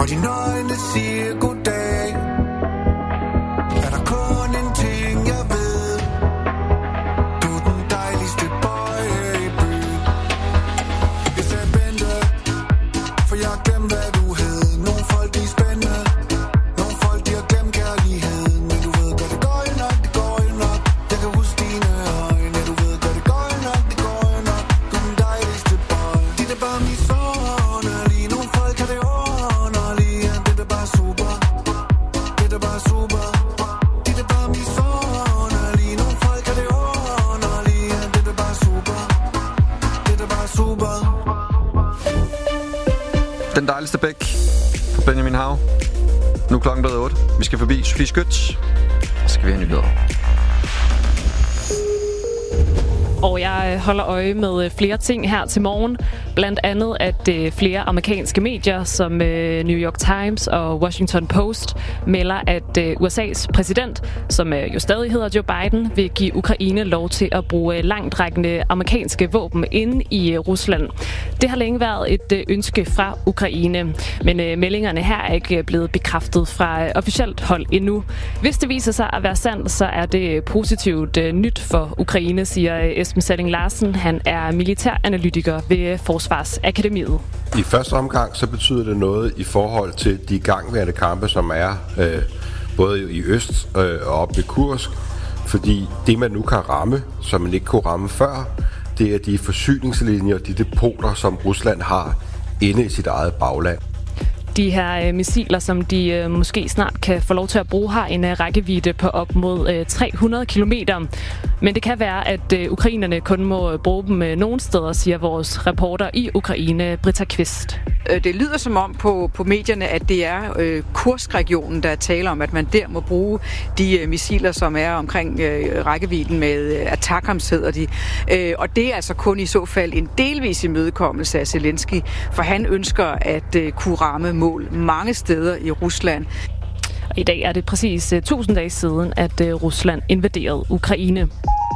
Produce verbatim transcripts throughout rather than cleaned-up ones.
og dine øjne siger goddag. Er der kun en ting jeg ved, du er den dejligste boy her i byen. Jeg sagde Bente, for jeg har glemt hvad du hed. Nogle folk de er spændende, nogle folk de har glemt kærligheden. Men du ved godt det går jo nok, det går jo nok. Jeg kan huske dine øjne, du ved godt det går jo nok, det går jo nok. Du er den dejligste boy. De er bare misundelige, nogle folk har det underlige. Ja, det er bare super, det er bare super. De er bare misundelige, nogle folk har det underlige. Ja, det er bare super, det er bare super. Den dejligste bæk på Benjamin Hav. Nu er klokken blevet otte. Vi skal forbi Sofie Skytz. Så skal vi have nyheder. Og jeg holder øje med flere ting her til morgen. Blandt andet, at flere amerikanske medier som New York Times og Washington Post melder, at U S A's præsident, som jo stadig hedder Joe Biden, vil give Ukraine lov til at bruge langtrækkende amerikanske våben inde i Rusland. Det har længe været et ønske fra Ukraine, men meldingerne her er ikke blevet bekræftet fra officielt hold endnu. Hvis det viser sig at være sandt, så er det positivt nyt for Ukraine, siger Esben Salling Larsen. Han er militæranalytiker ved Forsvarsakademiet. I første omgang så betyder det noget i forhold til de igangværende kampe, som er øh, både i øst øh, og op ved Kursk. Fordi det, man nu kan ramme, som man ikke kunne ramme før, det er de forsyningslinjer, de depoter, som Rusland har inde i sit eget bagland. De her øh, missiler, som de øh, måske snart kan få lov til at bruge, har en øh, rækkevidde på op mod øh, tre hundrede kilometer. Men det kan være, at øh, ukrainerne kun må bruge dem øh, nogle steder, siger vores reporter i Ukraine, Britta Kvist. Det lyder som om på, på medierne, at det er øh, Kursk-regionen, der taler om, at man der må bruge de øh, missiler, som er omkring øh, rækkevidden med øh, Atakams, hedder de. Øh, og det er altså kun i så fald en delvis imødekommelse af Zelensky, for han ønsker at øh, kunne ramme mål mange steder i Rusland. I dag er det præcis uh, tusind dage siden, at uh, Rusland invaderede Ukraine.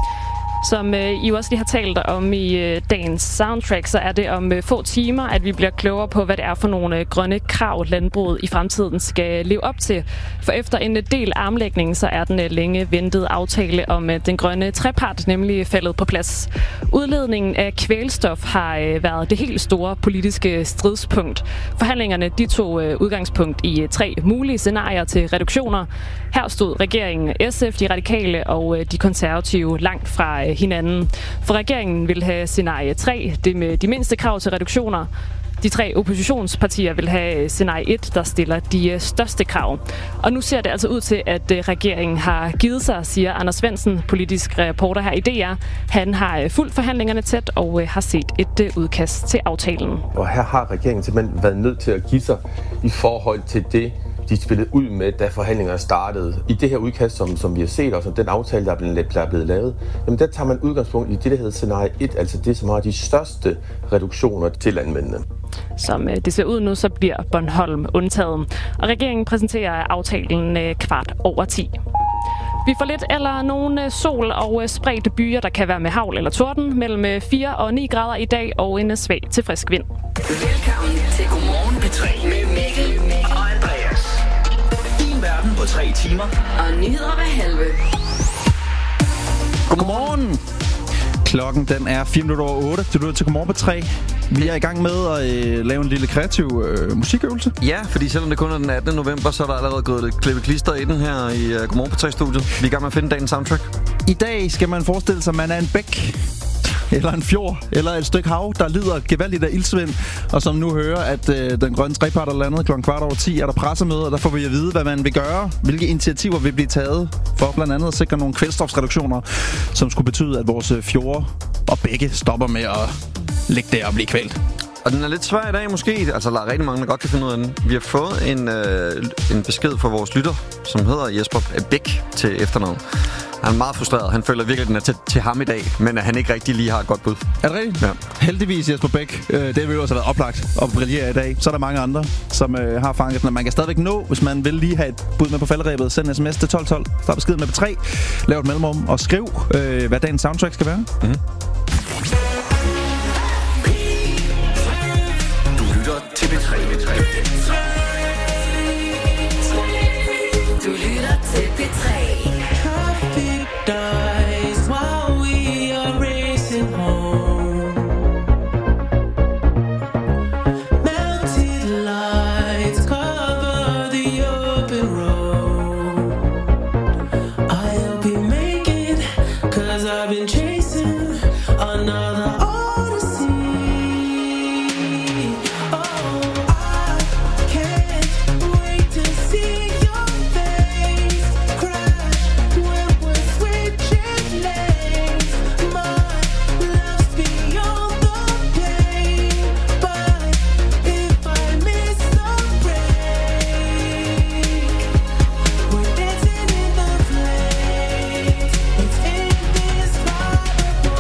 Som uh, I også lige har talt om i uh, dagens soundtrack, så er det om uh, få timer, at vi bliver klogere på, hvad det er for nogle uh, grønne krav, landbruget i fremtiden skal leve op til. For efter en uh, del armlægning, så er den uh, længe ventede aftale om uh, den grønne trepart nemlig faldet på plads. Udledningen af kvælstof har uh, været det helt store politiske stridspunkt. Forhandlingerne de tog uh, udgangspunkt i uh, tre mulige scenarier til reduktioner. Her stod regeringen, S F, de radikale og uh, de konservative langt fra uh, hinanden. For regeringen vil have scenarie tre, det med de mindste krav til reduktioner. De tre oppositionspartier vil have scenarie et, der stiller de største krav. Og nu ser det altså ud til, at regeringen har givet sig, siger Anders Svendsen, politisk reporter her i D R. Han har fulgt forhandlingerne tæt og har set et udkast til aftalen. Og her har regeringen simpelthen været nødt til at give sig i forhold til det, de spillede ud med, da forhandlingerne startede. I det her udkast, som, som vi har set, og som den aftale, der er blevet, der er blevet lavet, jamen der tager man udgangspunkt i det, der hedder scenarie et, altså det, som har de største reduktioner til landmændene. Som det ser ud nu, så bliver Bornholm undtaget. Og regeringen præsenterer aftalen kvart over ti. Vi får lidt eller nogle sol og spredte byer, der kan være med hagl eller torden, mellem fire og ni grader i dag og en svag til frisk vind. Velkommen til Godmorgen P tre med Mikkel og Andreas. Din verden på tre timer. Og nyheder hver halve. Godmorgen. Klokken den er fire minutter over otte. Du lytter til Godmorgen P tre. Vi er i gang med at øh, lave en lille kreativ øh, musikøvelse. Ja, fordi selvom det kun er den attende november, så er der allerede gået lidt klippe-klister i den her i uh, Godmorgen P tre-studiet. Vi er i gang med at finde dagens soundtrack. I dag skal man forestille sig, at man er en bæk, eller en fjord, eller et stykke hav, der lider gevaldigt af ildsvind, og som nu hører, at øh, den grønne trepart er landet klokken kvart over ti, er der pressemøde, og der får vi at vide, hvad man vil gøre, hvilke initiativer vil blive taget for blandt andet at sikre nogle kvælstofsreduktioner, som skulle betyde, at vores fjorde og bække stopper med at ligge der og blive kvalt. Og den er lidt svær i dag måske, altså der er rigtig mange, der godt kan finde ud af den. Vi har fået en, øh, en besked fra vores lytter, som hedder Jesper Bæk til efternavn. Han er meget frustreret. Han føler virkelig, at den er til, til ham i dag, men at han ikke rigtig lige har et godt bud. Er det rigtigt? Ja. Heldigvis, Jesper Bæk. Øh, det vil jo også have været oplagt og brillere i dag. Så er der mange andre, som øh, har fanget den. Man kan stadigvæk nå, hvis man vil lige have et bud med på falderæbet. Send en sms til tolv tolv. Start beskeden med P tre. Lav et mellemrum og skriv, øh, hvad dagens soundtrack skal være. Mm-hmm. Du lytter til P tre. I've been chasing another odyssey. Oh, I can't wait to see your face crash when we're switching lanes. My love's beyond the pain, but if I miss the break, we're dancing in the flames. It's indescribable.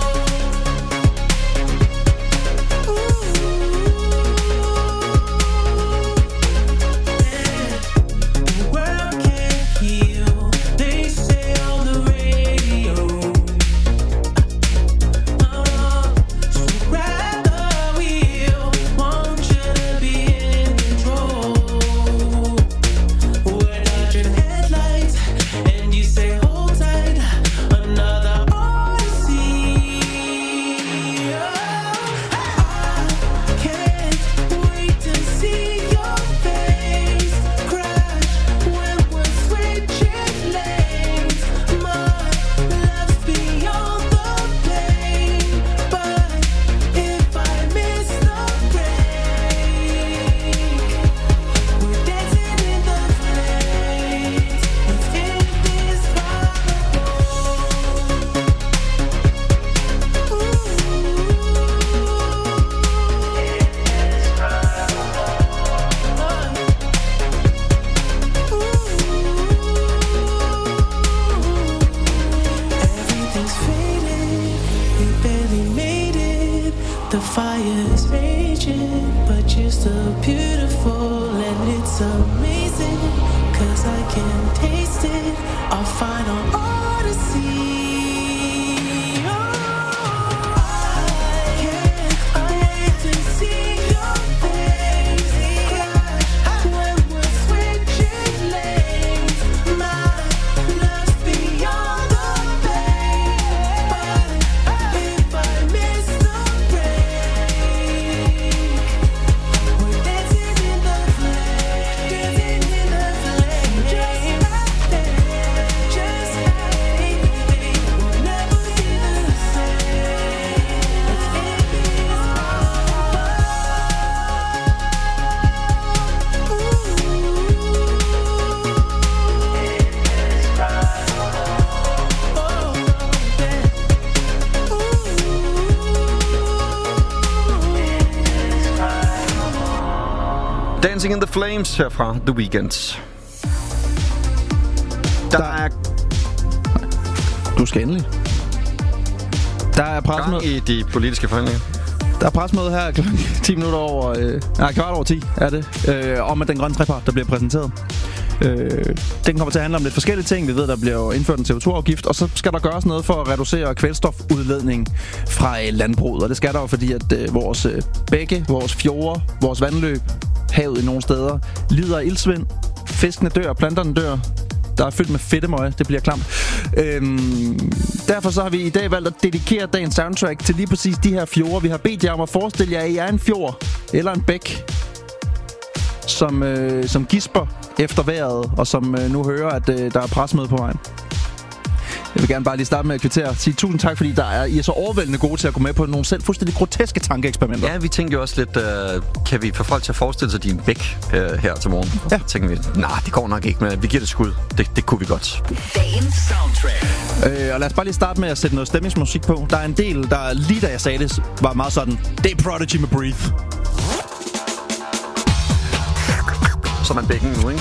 The world can't heal, they say on the radio. So grab the wheel, want you to be in control. We're dodging headlights, and you say hold tight, another odyssey. I can't wait to see your face crash when we're switching lanes. My love's beyond the pain, but if I miss the break, we're dancing in the flames. It's indescribable. Everything's faded, we barely made it. The fire's raging, but you're still beautiful, and it's amazing, 'cause I can taste it, our final odyssey. Oh, I can't wait to see your face crash when we're switching lanes. My love's beyond the pain, but if I miss the break, we're dancing in the flames, dancing in the flames, just like that, just like baby, we'll never be the same. It's Dancing in the Flames her fra The Weeknd. Der, der er Du skal endelig. Der er pressemøde. gang i de politiske forhandlinger. Der er pressemøde her klokken ti minutter over... Øh, nej, kvart over ti er det. Øh, om at den grønne trepart, der bliver præsenteret. Øh, den kommer til at handle om lidt forskellige ting. Vi ved, der bliver indført en C O to afgift, og så skal der gøres noget for at reducere kvælstofudledning fra øh, landbruget. Og det skal der jo, fordi at øh, vores øh, bække, vores fjorde, vores vandløb, havet i nogle steder, lider af iltsvind. Fiskene dør, planterne dør. Der er fyldt med fedtemøg. Det bliver klamt. Øhm, derfor så har vi i dag valgt at dedikere dagens soundtrack til lige præcis de her fjorde. Vi har bedt jer om at forestille jer, at I er en fjord eller en bæk, som, øh, som gisper efter vejret, og som øh, nu hører, at øh, der er pressemøde på vejen. Jeg vil gerne bare lige starte med at kvittere og sige tusind tak, fordi der er, I er så overvældende gode til at gå med på nogle selv fuldstændig groteske tankeeksperimenter. Ja, vi tænkte jo også lidt, øh, kan vi få folk til at forestille sig, at de er en bæk øh, her til morgen? Ja. Så tænkte vi, nej, det går nok ikke, men vi giver det skud. Det, det kunne vi godt. Dagens soundtrack. Øh, og lad os bare lige starte med at sætte noget stemningsmusik på. Der er en del, der lige da jeg sagde det, var meget sådan, det er Prodigy med Breathe. Så er man bækken nu, ikke?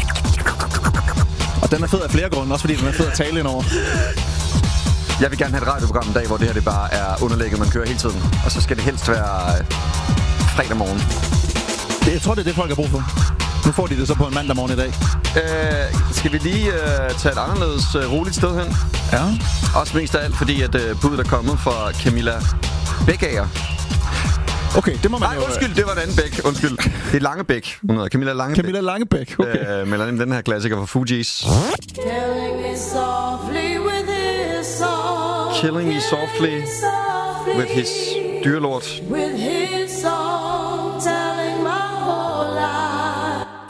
Og den er fed af flere grunde, også fordi den er fed at tale ind over. Jeg vil gerne have et radioprogram en dag, hvor det her det bare er underlægget, man kører hele tiden. Og så skal det helst være øh, fredag morgen. Det, jeg tror, det er det, folk har brug for. Nu får de det så på en mandag morgen i dag. Øh, skal vi lige øh, tage et anderledes øh, roligt sted hen? Ja. Også mest af alt, fordi at øh, budet er kommet fra Camilla Bækager. Okay, det må man Nej, jo... undskyld, det var en anden Bæk. Undskyld. Det er Langebæk. Hun hedder Camilla Langebæk. Camilla Langebæk, okay. Øh, melder den her klassiker fra Fugees. killing me softly with his song. Killing me softly with his dyrlort. With his song telling my whole life.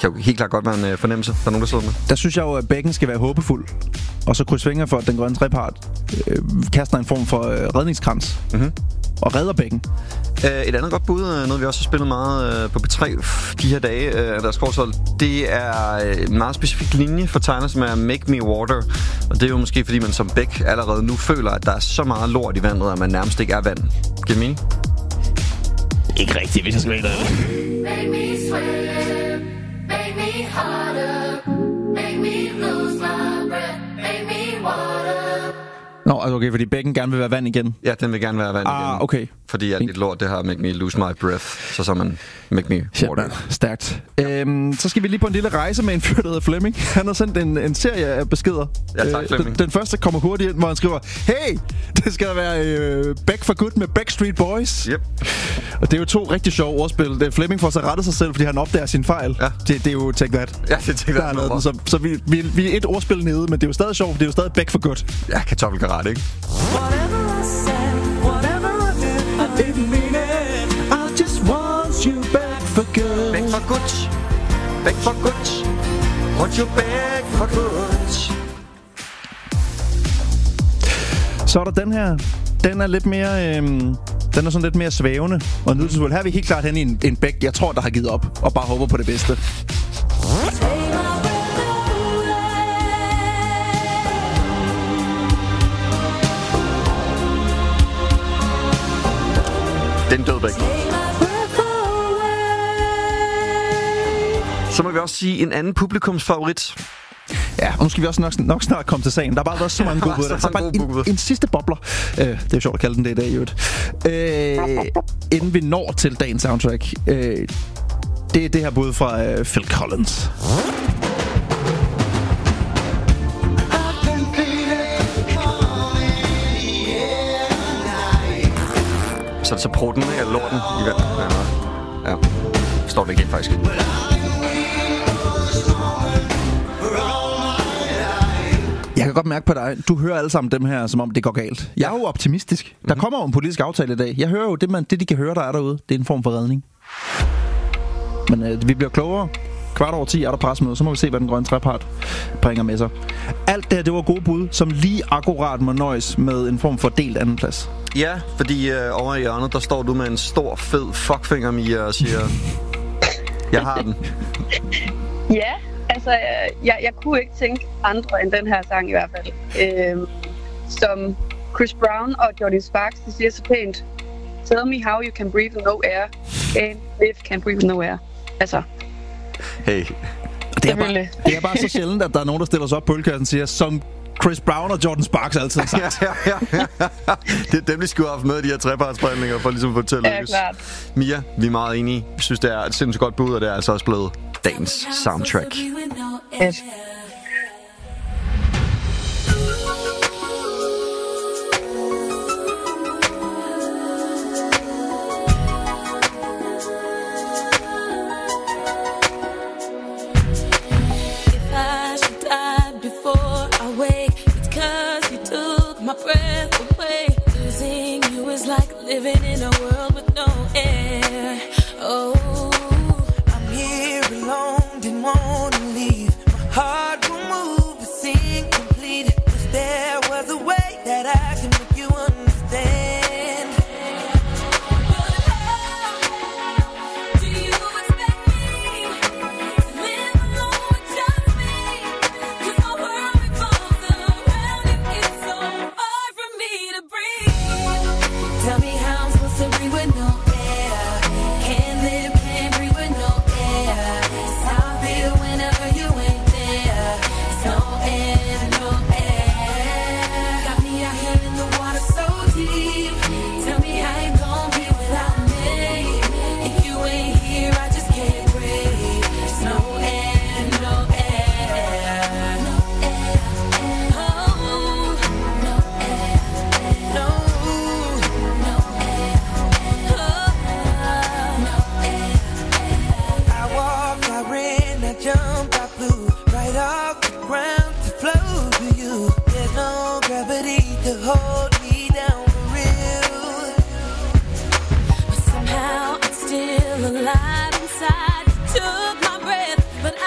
kan jo helt klart godt være en øh, fornemmelse, der er nogen, der sidder med. Der synes jeg jo, at bækken skal være håbefuld. Og så krydse fingre for, at den grønne trepart øh, kaster en form for øh, redningskrans. Mm-hmm. Og redder bækken. Uh, et andet godt bud, noget vi også har spillet meget uh, på P tre de her dage, uh, deres korshold, det er en meget specifik linje for tegner, som er Make Me Water. Og det er jo måske, fordi man som bæk allerede nu føler, at der er så meget lort i vandet, at man nærmest ikke er vand. Giver det mening? Ikke rigtigt, hvis jeg skal være det. Make me swim, make me harder, make me lose my breath, make me water. Nå, altså okay, fordi bækken gerne vil være vand igen. Ja, den vil gerne være vand ah, igen. okay. Fordi alt dit lort, det har Make Me Lose My Breath. Så så man Make Me Water. Shit, stærkt. Øhm, så skal vi lige på en lille rejse med en fyr, der hedder Flemming. Han har sendt en, en serie af beskeder. Ja, tak, Flemming. Den, den første kommer hurtigt ind, hvor han skriver: Hey, det skal der være øh, Back for Good med Backstreet Boys. Yep. Og det er jo to rigtig sjove ordspil. Det er Flemming får så rettet sig selv, fordi han opdager sin fejl. Ja. Det, det er jo Take That. Ja, det er Take That. Der så så vi, vi, vi er et ordspil nede, men det er jo stadig sjovt. Det er jo stadig Back for Good. Ja, kartoffelkarat, ikke? Whatever I said, whatever I did, I didn't mean it. I just want you back for good. Back for good. Back for good. Want you back for good. Så er der den her. Den er lidt mere... Øhm, den er sådan lidt mere svævende og nydelsesfuld. Her er vi helt klart hen i en, en bæk, jeg tror, der har givet op. Og bare håber på det bedste. Den død bæk. Så må vi også sige en anden publikumsfavorit. Ja, og nu skal vi også nok, nok snart komme til sagen. Der har bare været så mange gode bud. Så bare en, en sidste bobler. Øh, det er jo sjovt at kalde den det i dag, i øvrigt. Øh, inden vi når til dagens soundtrack. Øh, det er det her bud fra øh, Phil Collins. Så er det så prutten, ikke? Eller lorten i vandet. Ja, ja. Står det ikke helt, faktisk. Jeg kan godt mærke på dig, du hører alle sammen dem her, som om det går galt. Jeg er jo optimistisk. Der mm-hmm. kommer jo en politisk aftale i dag. Jeg hører jo det, man, det de kan høre, der er derude. Det er en form for redning. Men øh, vi bliver klogere. Kvart over ti er der pressemøde, så må vi se, hvad den grønne trepart bringer med sig. Alt det her, det var gode bud, som lige akkurat må nøjes med en form for delt andenplads. Ja, fordi øh, over i hjørnet, der står du med en stor, fed fuckfinger, Mia, og siger, jeg har den. Ja, altså, jeg, jeg kunne ikke tænke andre end den her sang i hvert fald. Øhm, som Chris Brown og Jordin Sparks, de siger så pænt, tell me how you can breathe with no air. Can't live, can't breathe with no air. Altså... Hey. Det er, bare, det er bare så sjældent, at der er nogen, der stiller sig op på ølkassen og siger, som Chris Brown og Jordin Sparks altid har sagt. ja, ja, ja. Det er dem, de skulle have haft med i de her trepartsforhandlinger, for ligesom at få til at lykkes. Ja, klart. Mia, vi er meget enige. Vi synes, det er et sindssygt godt bud, og det er altså også blevet dagens soundtrack. Yes. My breath away. Losing you is like living in a world with no air. Oh, I'm here alone, didn't want to leave. My heart will move, but seem complete. Wish there was a way that I can make you understand. Alive inside, took my breath, but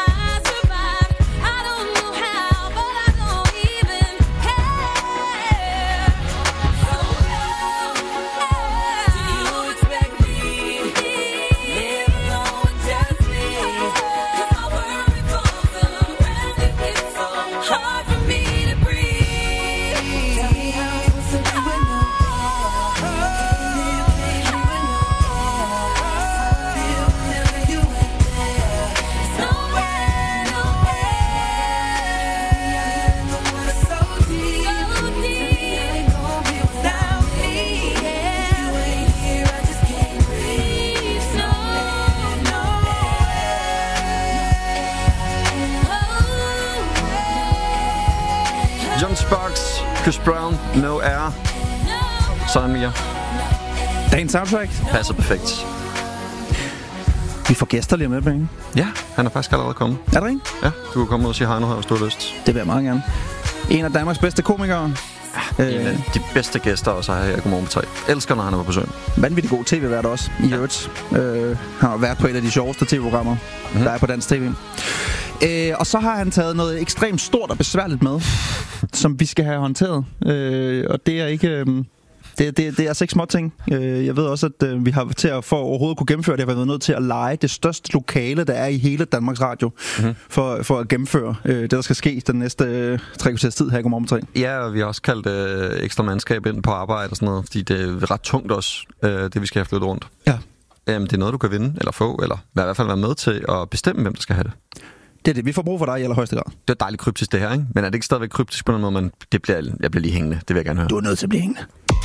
Chris Brown, No Air. Sådan, Mia. Dagens soundtrack. Passer perfekt. Vi får gæster lige med, Benny. Ja, han er faktisk allerede kommet. Er der ikke? Ja, du kan komme ud og sige hej nu her, hvis du har lyst. Det vil jeg meget gerne. En af Danmarks bedste komikere. Ja, en af de bedste gæster også her i Godmorgen på tre. Elsker, når han er på besøg. Vanvittig god tv-vært også, i øvrigt. Ja. Øh, han har været på et af de sjoveste tv-programmer, mm-hmm. der er på dansk tv. Øh, og så har han taget noget ekstremt stort og besværligt med, som vi skal have håndteret. Øh, og det er ikke... Øh, Det, det, det er altså ikke småting. Jeg ved også, at vi har til at for overhovedet kunne gennemføre det, har vi været nødt til at leje det største lokale, der er i hele Danmarks Radio, mm-hmm. for, for at gennemføre det, der skal ske den næste tre kvarters tid her i Godmorgen på tre. Ja, og vi har også kaldt øh, ekstra mandskab ind på arbejde og sådan noget, fordi det er ret tungt også, øh, det vi skal have flyttet rundt. Ja. Jamen, det er noget, du kan vinde, eller få, eller i hvert fald være med til at bestemme, hvem der skal have det. Det er det. Vi får brug for dig i allerhøjeste grad. Det er dejligt kryptisk, det her, ikke? Men er det ikke stadigvæk kryptisk på den måde, men det bliver, jeg bliver lige hængende. Det vil jeg gerne høre. Du er nødt til at blive hængende.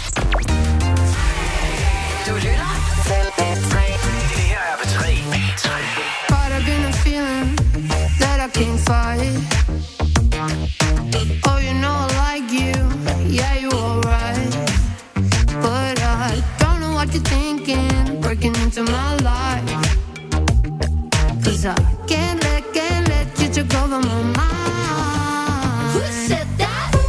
Du lytter til P tre. Det her er P tre. Caught up in a feeling that I can't fight. Oh, you know I like you. Yeah, you alright. But I don't know what you're thinking. Breaking into my life. Cause I can't let, can't let you take over my mind. Who said that?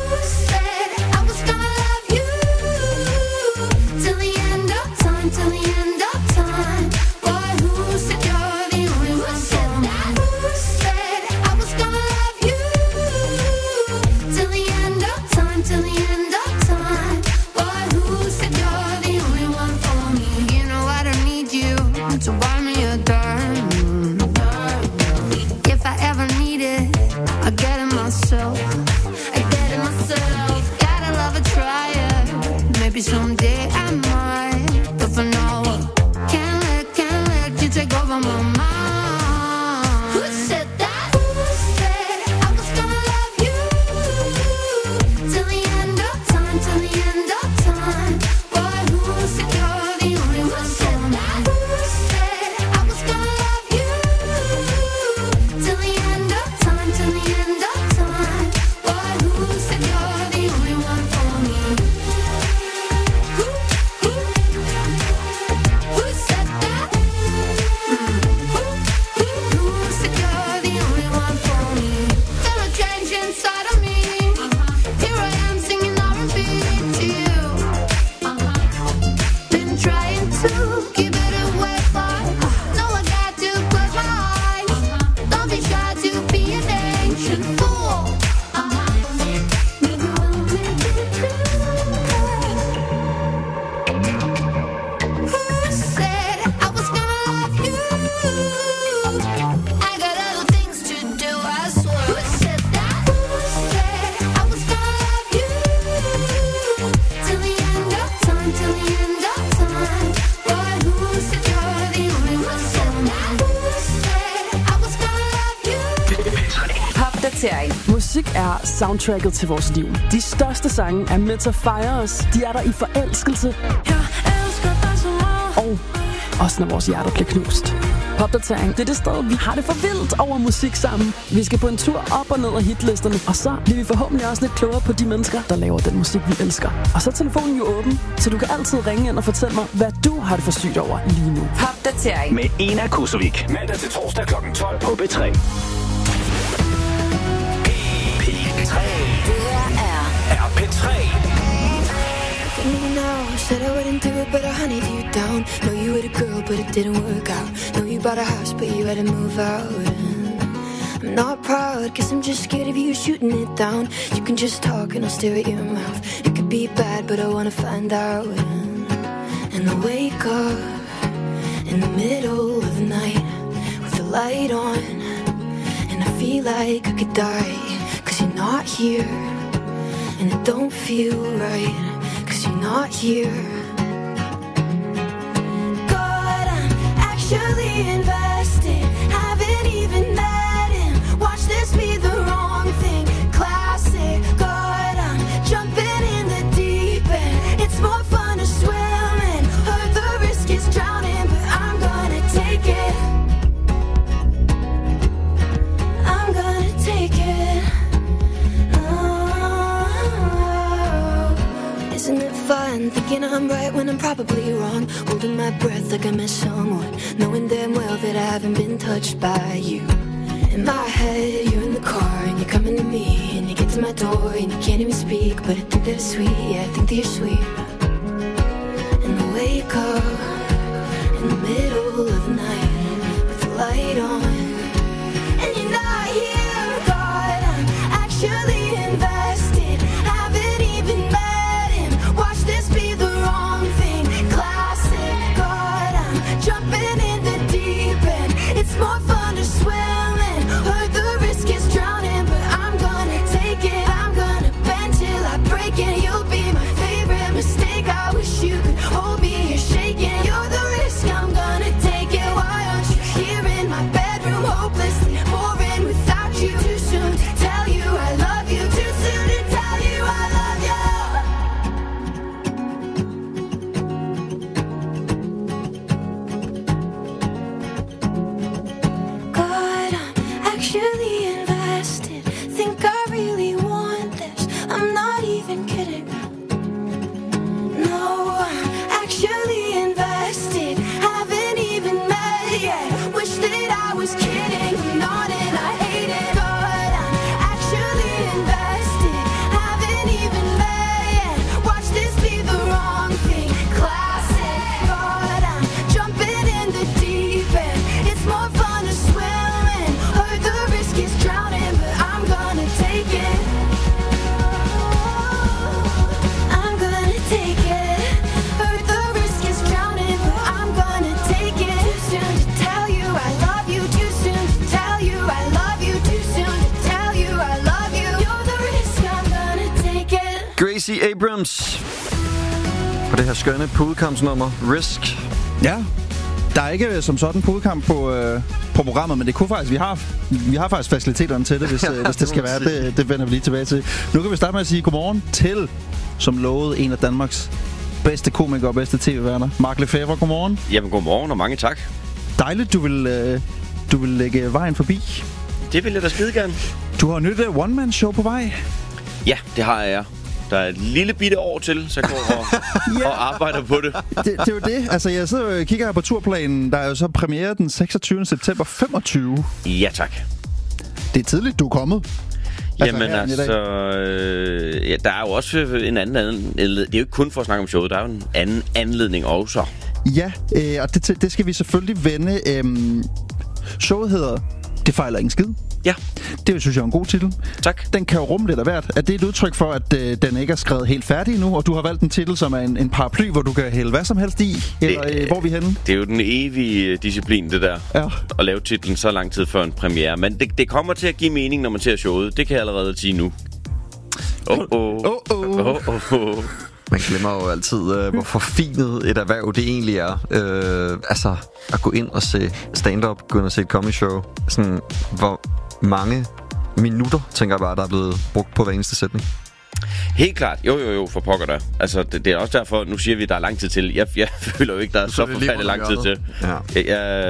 Till the end of time, boy, who said you're the only one? Who said that? Who said I was gonna love you? Till the end of time, till the end of time, boy, who said you're the only one for me? You know I don't need you to buy me a dime. If I ever need it, I get it myself. I get it myself. Gotta love a tryer. Maybe someday I might. For now, can't let, can't let you take over my mind. Who said that? Who said I was gonna love you? Till the end of time, till the end of time. Boy, who said you're the only one? Who said that? Who said I was gonna love you? Till the end of time, till the end of time. Boy, who said you're the only one for me? Who, who? Who said that? Mm. Who, who, who said you're the only one for me? Feel a change inside of me. Uh-huh. Here I am singing R and B to you. Uh-huh. Been trying to keep it away, but no, I got to close my eyes. Uh-huh. Don't be shy to be an ancient fool. Uh-huh. Maybe we'll make it through. Who said I was gonna love you? I got other things to do, I swear. Who said that? Who said I was gonna love you? Till the end of time, till the end of time. Boy, who said you're the only one? Who said that? Who said I was gonna love you? Popdatering. Musik er soundtracket til vores liv. De største sange er med til at fejre os. De er der i forelskelse. Og også når vores hjerter bliver knust. Popdatering, det er det sted, vi har det for vildt over musik sammen. Vi skal på en tur op og ned af hitlisterne, og så bliver vi forhåbentlig også lidt klogere på de mennesker, der laver den musik, vi elsker. Og så er telefonen jo åben, så du kan altid ringe ind og fortælle mig, hvad du har det for sygt over lige nu. Popdatering med Ena Kusovik. Mandag til torsdag klokken tolv på P tre. P tre. Det her er Er P tre. You know, said I wouldn't do it, but I hunted you down. Know you were the girl, but it didn't work out. Know you bought a house, but you had to move out. I'm not proud, cause I'm just scared of you shooting it down. You can just talk and I'll stare at your mouth. It could be bad, but I wanna find out. And I wake up in the middle of the night with the light on, and I feel like I could die, cause you're not here. And it don't feel right, cause you're not here. God, I'm actually invested. Haven't even met him. Watch this be the wrong thing. Classic. God, I'm jumping in the deep end. It's more fun to swim in. Heard the risk is drowning, but I'm gonna take it. I'm gonna take it. Oh. over and thinking I'm right when I'm probably wrong. Holding my breath like I met someone, knowing damn well that I haven't been touched by you. In my head, you're in the car and you're coming to me, and you get to my door and you can't even speak, but I think that it's sweet, yeah, I think that you're sweet. And I wake up in the middle of the night with the light on, and you're not here, God, I'm actually invested, haven't even met him, watch this be the wrong thing, classic, God, I'm jumping in the deep end, it's more fun to swim in, heard the risk is drowning, but I'm gonna take it, I'm gonna bend till I break it, you'll be my favorite mistake, I wish you could hold me, you're shaking, you're the risk, I'm gonna take it, why aren't you here in my bedroom, hopelessly boring without you, too soon to tell you I love you, too soon to tell you I love you. God, I'm actually invested, think I really want this, I'm not even kidding. No, I'm actually invested, haven't even met yet, wish that I was kidding, I'm not and I hate it. God, I'm actually invested, haven't even met yet, watch this be the wrong thing, classic. God, I'm jumping in the deep end, it's more fun to swim in, heard the risk is drowning, but I'm gonna take it, I'm gonna take it, heard the risk is drowning, but I'm gonna take it, too soon to tell you I love you, too soon to tell you I love you, too soon to tell you I love you, you're the risk, I'm gonna take it. Gracie Abrams på det her skønne pudekampsnummer Risk. Ja, der er ikke som sådan pudkamp på, øh, på programmet, men det kunne faktisk, vi har, vi har faktisk faciliteterne til det, hvis, øh, hvis det skal være. Det, det vender vi lige tilbage til. Nu kan vi starte med at sige godmorgen til, som lovede, en af Danmarks bedste komikere og bedste tv-værter, Mark Lefebvre. Godmorgen. Jamen godmorgen og mange tak. Dejligt, du vil, øh, du vil lægge vejen forbi. Det vil jeg da skide gerne. Du har nyt uh, one-man-show på vej. Ja, det har jeg. Der er et lille bitte år til, så jeg går og, ja. og arbejder på det. det. Det er jo det. Altså, jeg sidder og kigger her på turplanen. Der er jo så premiere den seksogtyvende september femogtyve. Ja, tak. Det er tidligt, du er kommet. Jamen altså, altså øh, ja, der er jo også en anden anledning. Det er jo ikke kun for at snakke om showet, der er jo en anden anledning også. Ja, øh, og det, det skal vi selvfølgelig vende. Øhm, showet hedder Det fejler ingen skid. Ja. Det synes jeg er en god titel. Tak. Den kan jo rumme lidt af hvert. Er det et udtryk for, at øh, den ikke er skrevet helt færdig endnu, og du har valgt en titel, som er en, en paraply, hvor du kan hælde hvad som helst i? Eller det, øh, hvor er vi henne? Det er jo den evige disciplin, det der. Ja. At lave titlen så lang tid før en premiere. Men det, det kommer til at give mening, når man ser showet. Det kan jeg allerede sige nu. Åh, åh. Åh, åh. Åh, åh. Man glemmer jo altid, øh, hvor forfinet et erhverv det egentlig er. Øh, altså, at gå ind og se stand-up, gå ind og se et comedy show. Sådan, hvor mange minutter, tænker jeg bare, der er blevet brugt på hver eneste sætning. Helt klart. Jo, jo, jo, for pokker der. Altså, det, det er også derfor, nu siger vi, at der er lang tid til. Jeg, jeg føler jo ikke, der er så, så forfærdelig lang tid til. Ja. Jeg,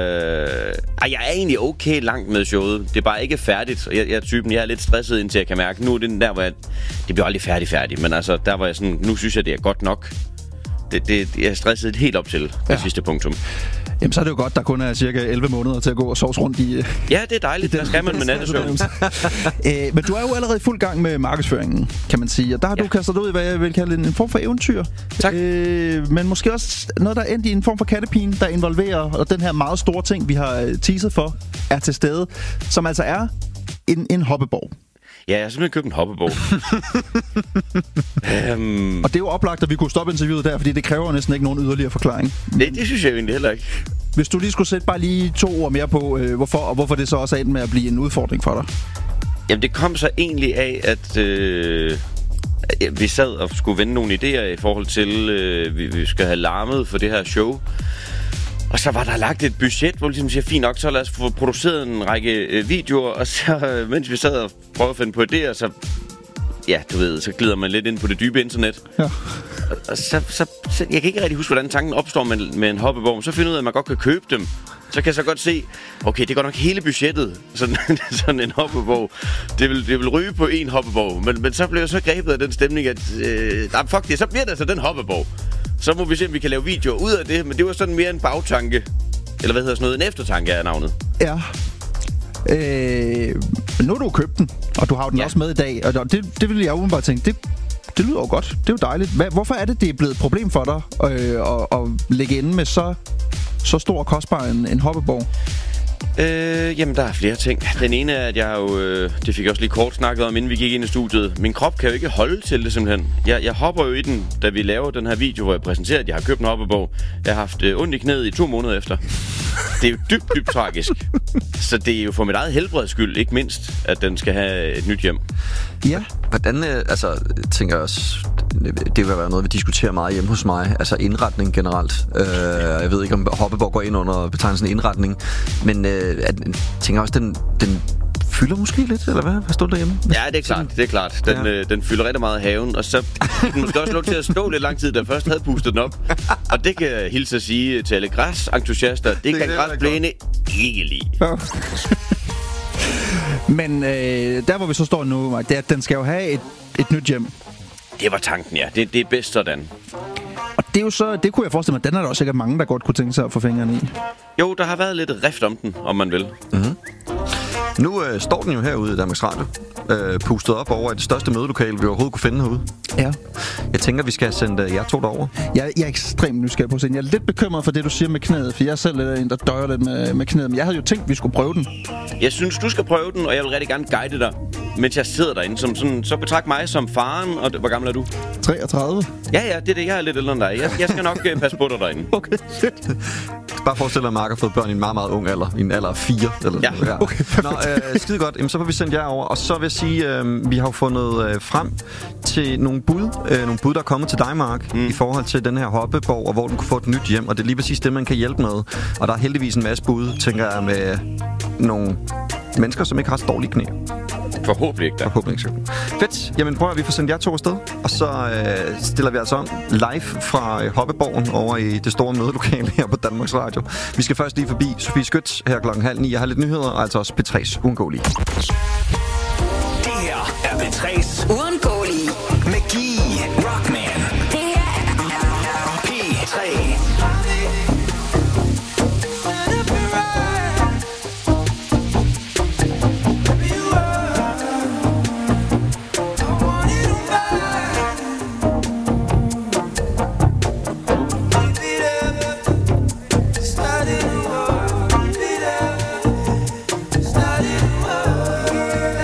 jeg, jeg er egentlig okay langt med showet. Det er bare ikke færdigt. Jeg, jeg er typen, jeg er lidt stresset, indtil jeg kan mærke. Nu er det der, hvor jeg... Det bliver aldrig færdig, færdig. Men altså, der var jeg sådan... Nu synes jeg, det er godt nok. Det, det, jeg er stresset helt op til det ja. sidste punktum. Jamen, så er det jo godt, der kun er cirka elleve måneder til at gå og sovs rundt i... Ja, det er dejligt. Der skal man med nattesøvn. øh, men du er jo allerede i fuld gang med markedsføringen, kan man sige. Og der har ja. du kastet ud i, hvad jeg vil kalde en, en form for eventyr. Tak. Øh, men måske også noget, der er endt i en form for kattepine, der involverer, og den her meget store ting, vi har teaset for, er til stede, som altså er en, en hoppeborg. Ja, jeg har simpelthen købt en hoppeborg. um... Og det er jo oplagt, at vi kunne stoppe interviewet der, fordi det kræver næsten ikke nogen yderligere forklaring. Det, det synes jeg jo egentlig heller ikke. Hvis du lige skulle sætte bare lige to ord mere på, øh, hvorfor, og hvorfor det så også er endt med at blive en udfordring for dig. Jamen, det kom så egentlig af, at øh, vi sad og skulle vende nogle idéer i forhold til, øh, vi, vi skal have larmet for det her show. Og så var der lagt et budget, hvor vi ligesom siger, fint nok, så lad os få produceret en række øh, videoer. Og så, øh, mens vi sad og prøvede at finde på idéer, så, ja, du ved, så glider man lidt ind på det dybe internet. Ja. Og, og så, så, så, jeg kan ikke rigtig huske, hvordan tanken opstår med, med en hoppeborg. Så finder jeg ud af, at man godt kan købe dem. så kan jeg så godt se, okay, det går nok hele budgettet, sådan, sådan en hoppeborg. Det vil, det vil ryge på en hoppeborg. Men, men så blev jeg så grebet af den stemning, at øh, nej, fuck det, så bliver det så den hoppeborg. Så må vi se, om vi kan lave videoer ud af det. Men det var sådan mere en bagtanke. Eller hvad hedder sådan noget? En eftertanke er navnet. Ja. Øh, nu har du købt den, og du har den ja. også med i dag. Og det, det vil jeg umiddelbart tænke, det, det lyder jo godt. Det er jo dejligt. Hvad, hvorfor er det, det er blevet et problem for dig øh, at, at ligge inde med så, så stor og kostbar en, en hoppeborg? Øh, jamen, der er flere ting. Den ene er, at jeg jo... Øh, det fik jeg også lige kort snakket om, inden vi gik ind i studiet. Min krop kan jo ikke holde til det, simpelthen. Jeg, jeg hopper jo i den, da vi laver den her video, hvor jeg præsenterer, at jeg har købt en hoppeborg. Jeg har haft øh, ondt i knæet i to måneder efter. Det er jo dybt, dybt tragisk. Så det er jo for mit eget helbreds skyld, ikke mindst, at den skal have et nyt hjem. Ja. Hvordan, øh, altså, tænker jeg også... Det vil være noget, vi diskuterer meget hjemme hos mig. Altså indretning generelt. Øh, jeg ved ikke, om hoppeborg går ind under betegnelsen indretning. Men øh, at, tænker også, den, den fylder måske lidt, eller hvad? Hvad stod derhjemme? Ja, det er klart. Det er klart. Den, ja. øh, den fylder rigtig meget af haven. Og så den måske også lov til at stå lidt lang tid, da jeg først havde pustet den op. Og det kan jeg hilse at sige til alle græsentusiaster. Det, det kan græsplæne ikke lide. Ja. Men øh, der, hvor vi så står nu, Mark, det er, at den skal jo have et, et nyt hjem. Det var tanken, ja. Det, det er bedst sådan. Og det er jo så, det kunne jeg forestille mig, den er der også sikkert mange, der godt kunne tænke sig at få fingrene i. Jo, der har været lidt rift om den, om man vil. Mm-hmm. Nu øh, står den jo herude i Danmarks Radio, øh, pustet op over det største mødelokale, vi overhovedet kunne finde herude. Ja. Jeg tænker, vi skal sende øh, jer to derover. Jeg, jeg er ekstremt nysgerrig på scenen. Jeg er lidt bekymret for det, du siger med knæet, for jeg er selv lidt en, der døjer lidt med, med knæet. Men jeg havde jo tænkt, vi skulle prøve den. Jeg synes, du skal prøve den, og jeg vil rigtig gerne guide dig, mens jeg sidder derinde. Som sådan, så betragt mig som faren, og hvor gammel er du? treogtredive. Ja, ja, det er det. Jeg er lidt ældre end dig. Jeg, jeg skal nok uh, passe på dig derinde. Okay, shit. Bare forestil dig, at Mark har fået børn i en meget, meget ung alder. I en alder af fire. Eller ja, ja. Okay. Nå, øh, skide godt. Jamen, så får vi sendt jer over. Og så vil jeg sige, øh, vi har jo fundet øh, frem til nogle bud. Øh, nogle bud, der er kommet til dig, Mark, mm. i forhold til den her hoppeborg, og hvor den kunne få et nyt hjem. Og det er lige præcis det, man kan hjælpe med. Og der er heldigvis en masse bud, tænker jeg, med nogle mennesker, som ikke har så dårlige knæ. Forhåbentlig ikke, da. Forhåbentlig ikke. Fedt. Jamen prøv at vi får sendt jer to afsted. Og så øh, stiller vi altså om live fra øh, Hoppeborgen over i det store mødelokale her på Danmarks Radio. Vi skal først lige forbi Sofie Skyts her klokken halv ni. Jeg har lidt nyheder, og altså også P tre's Uundgåelige. Det her er P tre's Uundgåelige med Gie Rockman. Det her er P tre. Started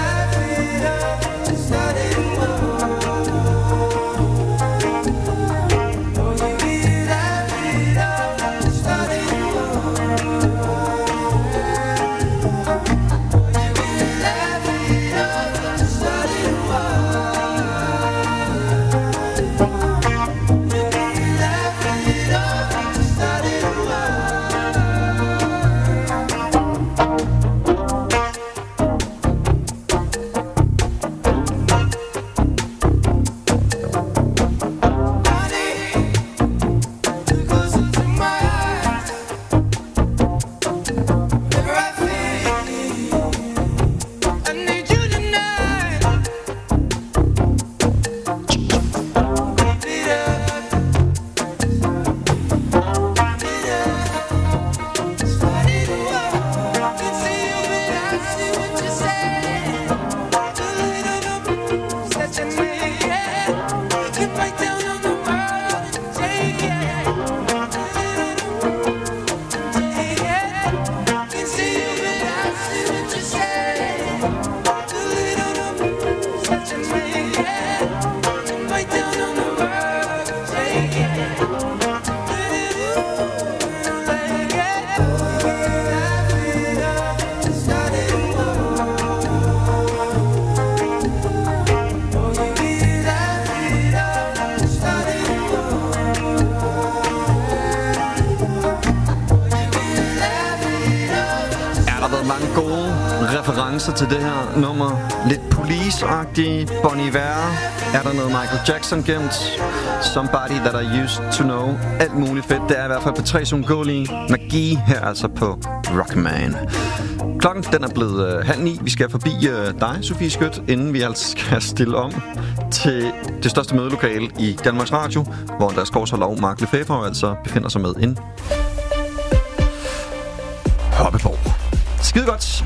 nuancer til det her nummer. Lidt Police-agtigt, Bon Iver. Er der noget Michael Jackson gemt? Somebody That I Used To Know. Alt muligt fedt. Det er i hvert fald Patrice Ungoli. Magi her altså på Rockman. Klokken den er blevet øh, halv ni. Vi skal forbi øh, dig, Sofie Skødt, inden vi altså skal stille om til det største mødelokale i Danmarks Radio, hvor Andreas Korshold og Mark Lefebvre altså befinder sig med en hoppeborg. Skide godt.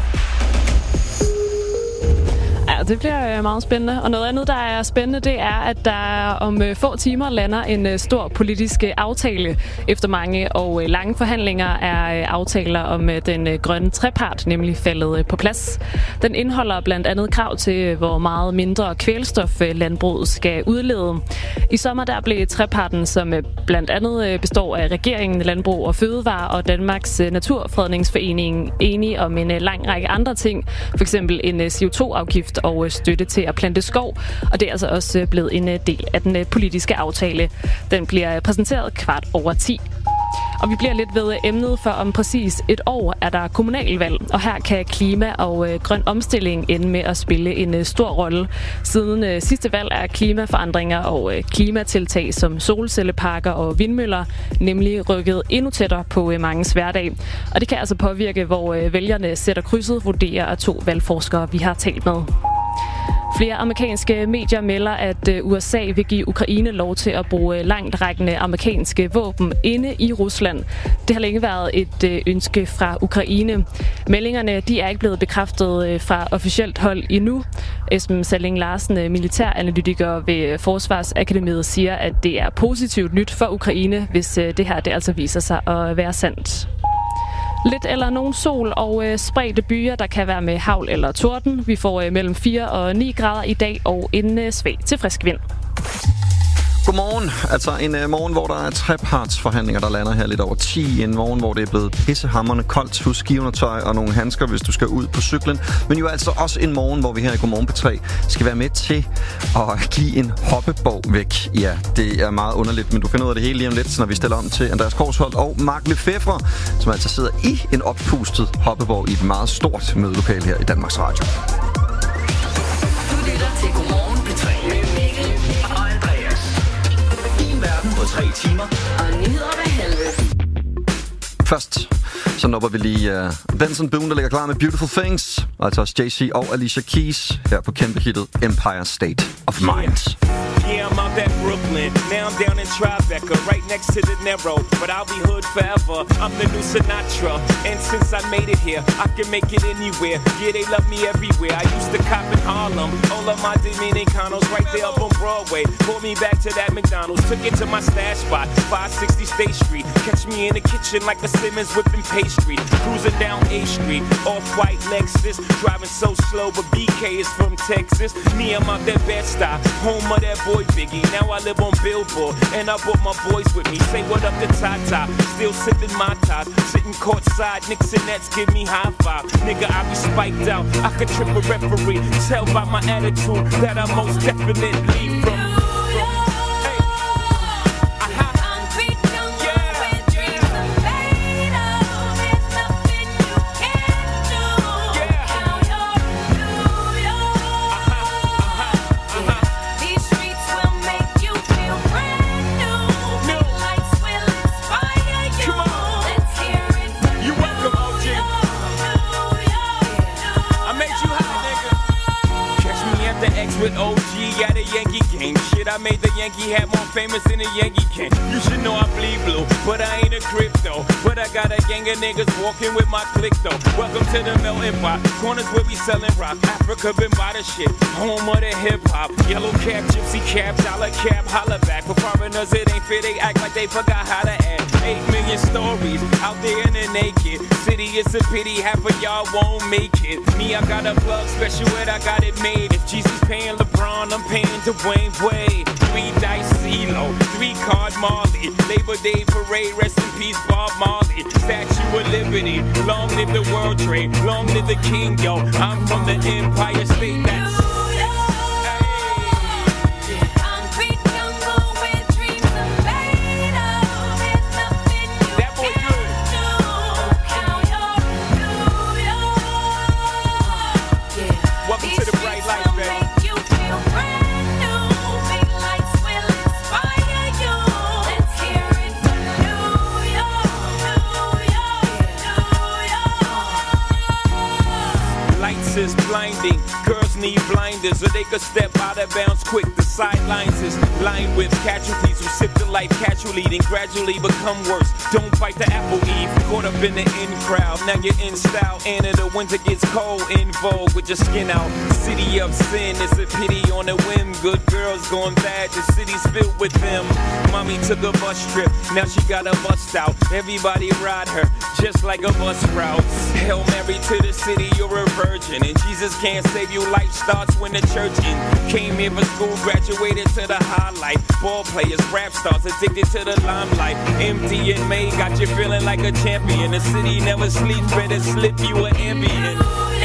Ja, det bliver øh, meget spændende. Og noget andet, der er spændende, det er, at der om øh, få timer lander en øh, stor politisk øh, aftale. Efter mange og øh, lange forhandlinger er øh, aftaler om øh, den øh, grønne trepart nemlig faldet øh, på plads. Den indeholder blandt andet krav til, øh, hvor meget mindre kvælstof øh, landbruget skal udlede. I sommer der blev treparten, som øh, blandt andet øh, består af regeringen, Landbrug og Fødevare og Danmarks øh, Naturfredningsforening, enige om en øh, lang række andre ting. For eksempel en øh, C O to afgift og støtte til at plante skov, og det er altså også blevet en del af den politiske aftale. Den bliver præsenteret kvart over ti. Og vi bliver lidt ved emnet, for om præcis et år er der kommunalvalg, og her kan klima og øh, grøn omstilling ende med at spille en øh, stor rolle. Siden øh, sidste valg er klimaforandringer og øh, klimatiltag som solcelleparker og vindmøller nemlig rykket endnu tættere på øh, manges hverdag. Og det kan altså påvirke, hvor øh, vælgerne sætter krydset, vurderer to valgforskere, vi har talt med. Flere amerikanske medier melder, at U S A vil give Ukraine lov til at bruge langtrækkende amerikanske våben inde i Rusland. Det har længe været et ønske fra Ukraine. Meldingerne de er ikke blevet bekræftet fra officielt hold endnu. Esben Salling Larsen, militæranalytiker ved Forsvarsakademiet, siger, at det er positivt nyt for Ukraine, hvis det her det altså viser sig at være sandt. Lidt eller nogen sol og øh, spredte byer, der kan være med hagl eller torden. Vi får øh, mellem fire og ni grader i dag og en øh, svag til frisk vind. Godmorgen. Altså en uh, morgen, hvor der er trepartsforhandlinger, der lander her lidt over ti. En morgen, hvor det er blevet pissehammerende koldt. Husk skiundertøj og nogle handsker, hvis du skal ud på cyklen. Men jo altså også en morgen, hvor vi her i Godmorgen P tre skal være med til at give en hoppeborg væk. Ja, det er meget underligt, men du finder ud af det hele lige om lidt, når vi stiller om til Andreas Korshold og Mark Lefebvre, som altså sidder i en oppustet hoppeborg i et meget stort mødelokale her i Danmarks Radio. Du lytter til Godmorgen P tre med Mikkel og Andreas. Verden på tre timer. Og nyheder hver halve. Først så nopper vi lige uh, Benson Boone, der ligger klar med Beautiful Things. Og altså også Jay-Z og Alicia Keys her på kæmpe hittet Empire State of Mind. Yeah, I'm out at Brooklyn. Now I'm down in Tribeca, right next to the Narrow. But I'll be hood forever. I'm the new Sinatra. And since I made it here, I can make it anywhere. Yeah, they love me everywhere. I used to cop in Harlem. All of my Dominicanos right there up on Broadway. Pulled me back to that McDonald's. Took it to my stash spot, five sixty State Street. Catch me in the kitchen like a Simmons whipping pastry. Cruising down A Street, off-white Lexus. Driving so slow, but B K is from Texas. Me, I'm out that Bed-Stuy, home of that boy Biggie. Now I live on Billboard, and I brought my boys with me. Say what up to Tata, still sipping my top. Sitting courtside, Knicks and Nets give me high five. Nigga, I be spiked out, I could trip a referee. Tell by my attitude that I most definitely from. With O G at a Yankee game. Shit, I made the Yankee hat more famous than a Yankee can. You should know I bleed blue, but I ain't a crypto. But I got a gang of niggas walking with my click though. Welcome to the melting pot. Corners where we selling rock. Africa been by the shit. Home of the hip hop. Yellow cap, gypsy cap, dollar cap, holla back. For foreigners it ain't fair, they act like they forgot how to act. Eight million stories out there in the naked city. It's a pity half of y'all won't make it. Me, I got a plug special ed, I got it made. If Jesus paying LeBron, I'm paying Dwayne Wade. Three dice CeeLo, three card Marley. Labor Day parade, rest in peace Bob Marley. Statue of Liberty, long live the World Trade, long live the King, yo. I'm from the Empire State. That's lights is blinding. Girls need blinders so they could step out of bounds quick. The sidelines is lined with casualties who sip the life casually, then gradually become worse. Don't bite the apple, Eve. Caught up in the in crowd. Now you're in style, and in the winter gets cold. In vogue with your skin out. City of sin, it's a pity on a whim. Good girls going bad, the city's filled with them. Mommy took a bus trip, now she got a bust out. Everybody ride her, just like a bus route. Hail Mary to the city, you're a virgin. And Jesus can't save you, life starts when the church in. Came here for school, graduated to the highlight. Ball players, rap stars, addicted to the limelight. Empty and May got you feeling like a champion. The city never sleeps, better slip you an ambient.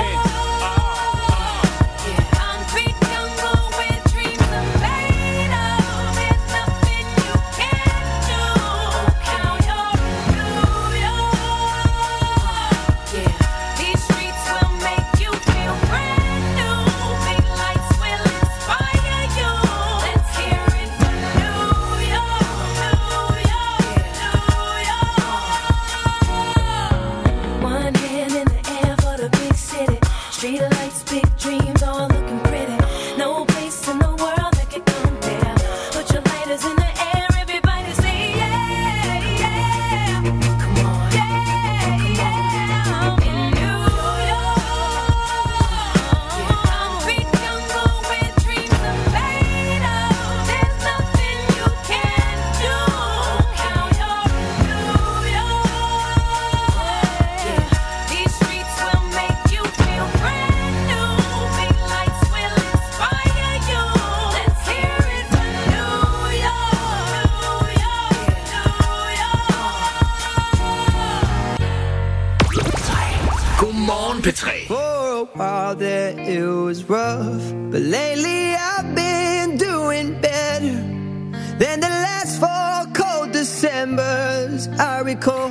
For a while there it was rough, but lately I've been doing better than the last four cold Decembers I recall.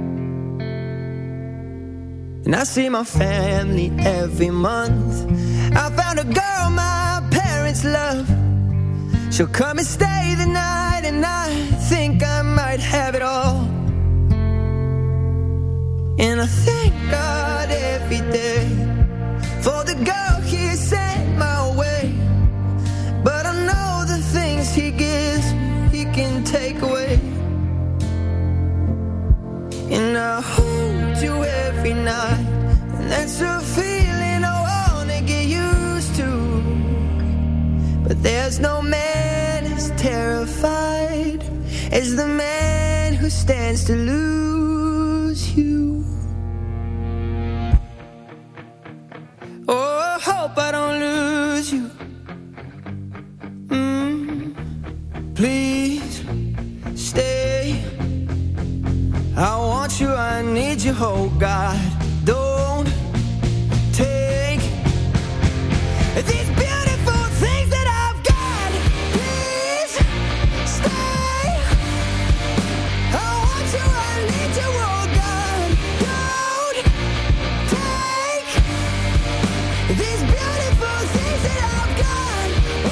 And I see my family every month. I found a girl my parents love. She'll come and stay the night, and I think I might have it all. And I thank God every day for the girl He sent my way. But I know the things He gives me, He can take away. And I hold you every night, and that's a feeling I wanna get used to. But there's no man as terrified as the man who stands to lose you. Oh, I hope I don't lose you. Mm, please stay. I want you, I need you, oh God. Don't take these beautiful things that I've got. Please stay. I want you, I need you, oh God. Don't take these beautiful things that I've got.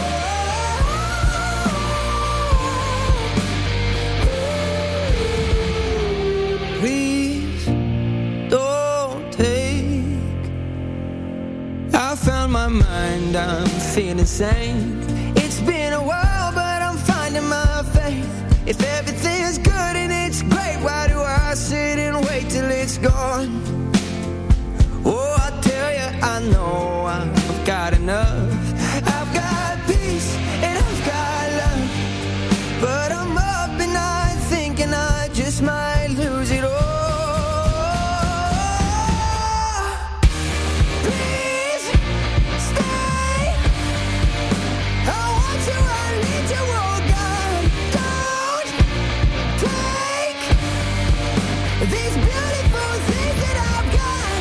Oh, please don't take. I found my mind, I'm feeling sane. It's been a while, but I'm finding my faith. If everything's good and it's great, why do I sit and wait till it's gone? Oh, I tell you, I know I've got enough. I've got peace and I've got love. But I'm up at night thinking I just might lose it all. Please stay. I want you, I need you, oh God. Don't take these beautiful things that I've got.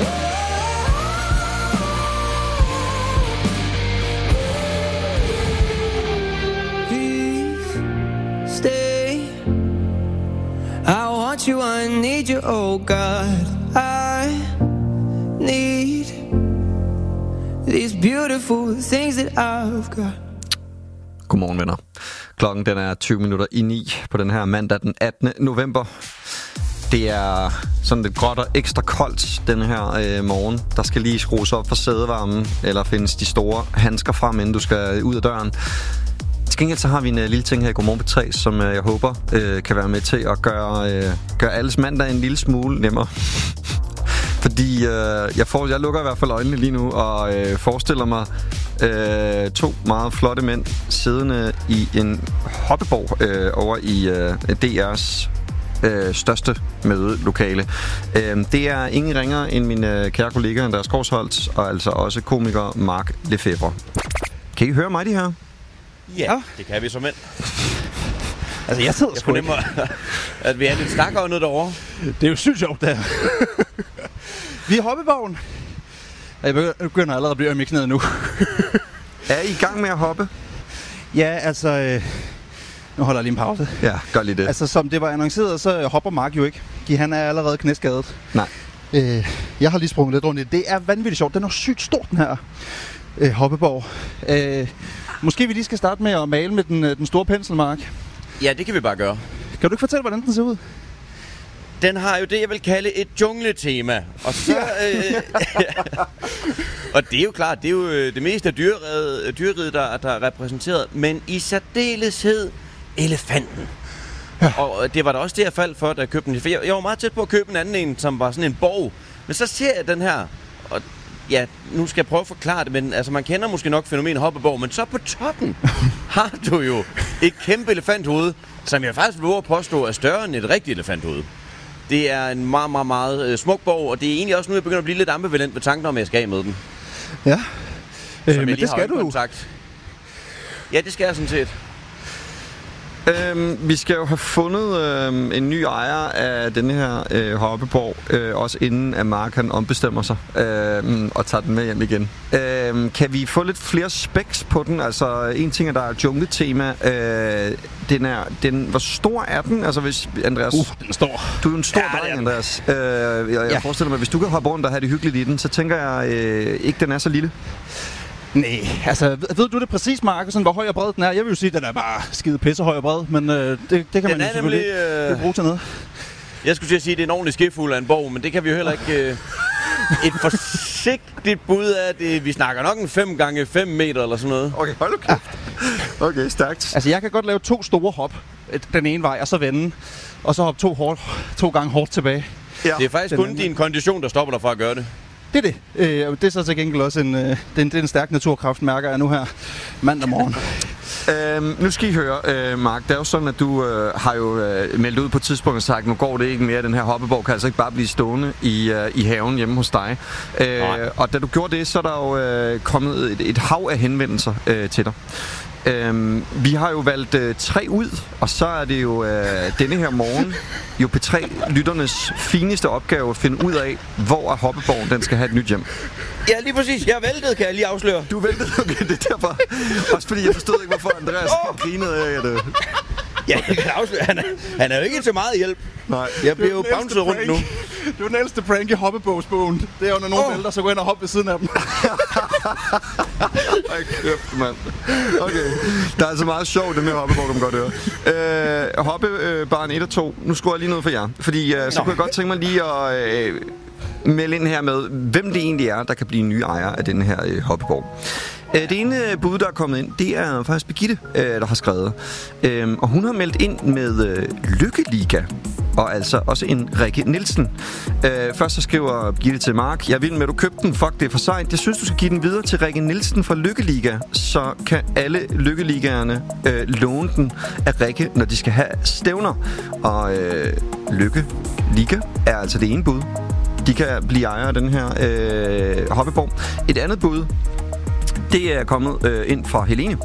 Please stay. I want you, I need you, oh God. I need these beautiful things that I've got. Godmorgen, venner. Klokken den er tyve minutter i ni på den her mandag den attende november. Det er sådan lidt gråt og ekstra koldt den her øh, morgen. Der skal lige skrues op for sædevarmen, eller findes de store handsker frem, inden du skal ud af døren. Til gengæld så har vi en øh, lille ting her i Godmorgen på tre, som øh, jeg håber øh, kan være med til at gøre, øh, gøre alles mandag en lille smule nemmere. Fordi øh, jeg, får, jeg lukker i hvert fald øjnene lige nu og øh, forestiller mig øh, to meget flotte mænd siddende i en hoppeborg øh, over i øh, D R's øh, største mødelokale. Øh, det er ingen ringere end min øh, kære kollega Andreas Korsholt, og altså også komiker Mark Lefebvre. Kan I høre mig, de her? Ja, det kan vi som mænd. Altså, jeg sidder jeg sgu ikke. at vi er lidt stakåndet derovre. Det er jo sygt sjovt, der. Vi er i hoppeborgen. Jeg begynder allerede at blive øm i knæet nu. Er I i gang med at hoppe? Ja, altså... Øh, nu holder jeg lige en pause. Ja, gør lige det. Altså, som det var annonceret, så hopper Mark jo ikke. Han er allerede knæskadet. Nej. Øh, jeg har lige sprunget lidt rundt i det. Det er vanvittigt sjovt. Den er sygt stor, den her øh, hoppeborg. Øh, måske vi lige skal starte med at male med den, den store pensel, Mark. Ja, det kan vi bare gøre. Kan du ikke fortælle, hvordan den ser ud? Den har jo det, jeg vil kalde et jungletema. Og så... øh, og det er jo klart, det er jo det meste af dyreriget, dyreriget der, der er repræsenteret. Men i særdeleshed elefanten. Ja. Og det var da også det, jeg faldt for, da jeg købte den. For jeg, jeg var meget tæt på at købe en anden en, som var sådan en borg. Men så ser jeg den her... Og ja, nu skal jeg prøve at forklare det, men altså, man kender måske nok fænomenet hoppeborg, men så på toppen har du jo et kæmpe elefanthoved, som jeg faktisk vil påstå er større end et rigtigt elefanthoved. Det er en meget, meget, meget øh, smuk borg, og det er egentlig også nu, jeg begynder at blive lidt ambivalent ved tanken om, at jeg skal af med den. Ja, øh, men det skal du jo. Ja, det skal jeg sådan set. Øhm, vi skal jo have fundet øhm, en ny ejer af denne her øh, hoppeborg, øh, også inden at Mark han ombestemmer sig øh, og tager den med hjem igen. Øh, kan vi få lidt flere specs på den? Altså, en ting er, der er jungletema. Øh, den er, den, hvor stor er den? Altså, hvis Andreas... Uh, den er stor. Du er jo en stor ja, dreng, Andreas. Øh, jeg jeg ja. forestiller mig, hvis du kan hoppe rundt og have det hyggeligt i den, så tænker jeg øh, ikke, den er så lille. Nej, altså ved, ved du det præcis, Mark, sådan, hvor høj og bred den er? Jeg vil jo sige, at den er bare skide pisse høj og bred, men øh, det, det kan den man jo selvfølgelig ikke øh... bruge til noget. Jeg skulle til at sige, at det er en ordentlig skefuld af en borg, men det kan vi jo heller ikke... Øh... Et forsigtigt bud af det. Vi snakker nok en fem gange fem meter eller sådan noget. Okay, hold nu kæft. Okay, stærkt. Altså, jeg kan godt lave to store hop den ene vej, og så vende. Og så hoppe to, hårdt, to gange hårdt tilbage. Ja. Det er faktisk den kun anden. Din kondition, der stopper dig fra at gøre det. Det er det. Øh, det er så til gengæld også en, øh, det er en, det er en stærk naturkraft, mærker jeg nu her mandag morgen. øhm, nu skal I høre, øh, Mark. Det er jo sådan, at du øh, har jo øh, meldt ud på et tidspunkt og sagt, nu går det ikke mere. Den her hoppeborg kan altså ikke bare blive stående i, øh, i haven hjemme hos dig. Øh, og da du gjorde det, så er der jo øh, kommet et, et hav af henvendelser øh, til dig. Øhm, vi har jo valgt øh, tre ud, og så er det jo øh, denne her morgen jo P tre-lytternes fineste opgave at finde ud af, hvor er hoppeborgen, den skal have et nyt hjem. Ja, lige præcis. Jeg væltede, kan jeg lige afsløre. Du væltede? Okay, det er derfor. Også fordi jeg forstod ikke, hvorfor Andreas oh! grinede af det. Ja, jeg kan afsløre. Han er, han er jo ikke til meget hjælp. Nej. Jeg bliver jo bounced rundt nu. Det er den ældste prank i hoppebogsbogen. Det er jo, når nogen oh. vælter, så går ind og hoppe ved siden af dem. Ej, kæft, mand. Okay. Der er altså meget sjovt, det med hoppebog, kan man godt høre. Øh, hoppe øh, barn et og to. Nu skruer jeg lige noget for jer. Fordi øh, så Nå. kunne jeg godt tænke mig lige at øh, melde ind her med, hvem det egentlig er, der kan blive nye ejer af den her øh, hoppeborg. Det ene bud, der er kommet ind, det er faktisk Birgitte, der har skrevet. Og hun har meldt ind med Lykkeliga, og altså også en Rikke Nielsen. Først så skriver Birgitte til Mark, jeg vil med, at du købte den, fuck det er for sejt. Jeg synes, du skal give den videre til Rikke Nielsen fra Lykkeliga, så kan alle Lykkeligaerne øh, låne den af Rikke, når de skal have stævner. Og øh, Lykkeliga er altså det ene bud. De kan blive ejere af den her øh, hoppeborg. Et andet bud, det er kommet øh, ind fra Helene.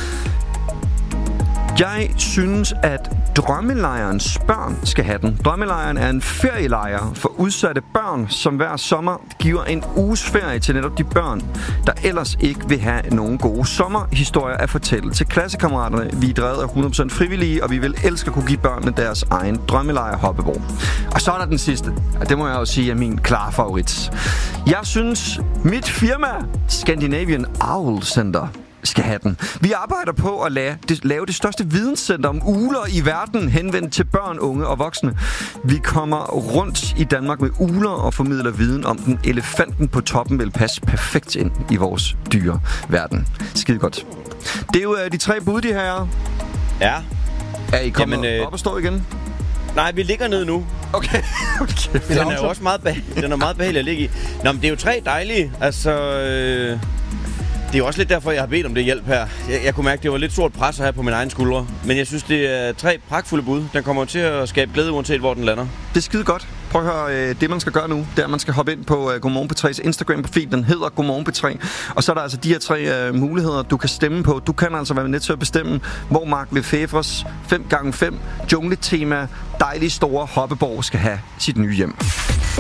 Jeg synes, at Drømmelejrens børn skal have den. Drømmelejren er en ferielejr for udsatte børn, som hver sommer giver en uges ferie til netop de børn, der ellers ikke vil have nogen gode sommerhistorier at fortælle til klassekammeraterne. Vi er drevet af hundrede procent frivillige, og vi vil elske at kunne give børnene deres egen drømmelejr hoppeborg. Og så er der den sidste, og det må jeg jo sige er min klare favorit. Jeg synes, mit firma, Scandinavian Owl Center, skal have den. Vi arbejder på at lave det, lave det største videnscenter om ugler i verden, henvendt til børn, unge og voksne. Vi kommer rundt i Danmark med ugler og formidler viden om den. Elefanten på toppen vil passe perfekt ind i vores dyreverden. Skide godt. Det er jo uh, de tre bud, de her. Ja. Er I kommet Jamen, øh... op og stå igen? Nej, vi ligger ned nu. Okay. okay. Den er jo også meget, beh- den er meget behagelig at ligge i. Nå, men det er jo tre dejlige. Altså, øh, det er jo også lidt derfor, jeg har bedt om det hjælp her. Jeg, jeg kunne mærke, det var lidt stort pres her på mine egne skuldre. Men jeg synes, det er tre pragtfulde bud. Den kommer til at skabe glæde, uanset hvor den lander. Det er skide godt. Prøv at høre, det man skal gøre nu, det er, at man skal hoppe ind på uh, Godmorgen P tre's Instagram-profil. Den hedder Godmorgen P tre. Og så er der altså de her tre uh, muligheder, du kan stemme på. Du kan altså være med til at bestemme, hvor Mark Lefebvres fem gange fem jungletema dejlige store hoppeborg skal have sit nye hjem. Du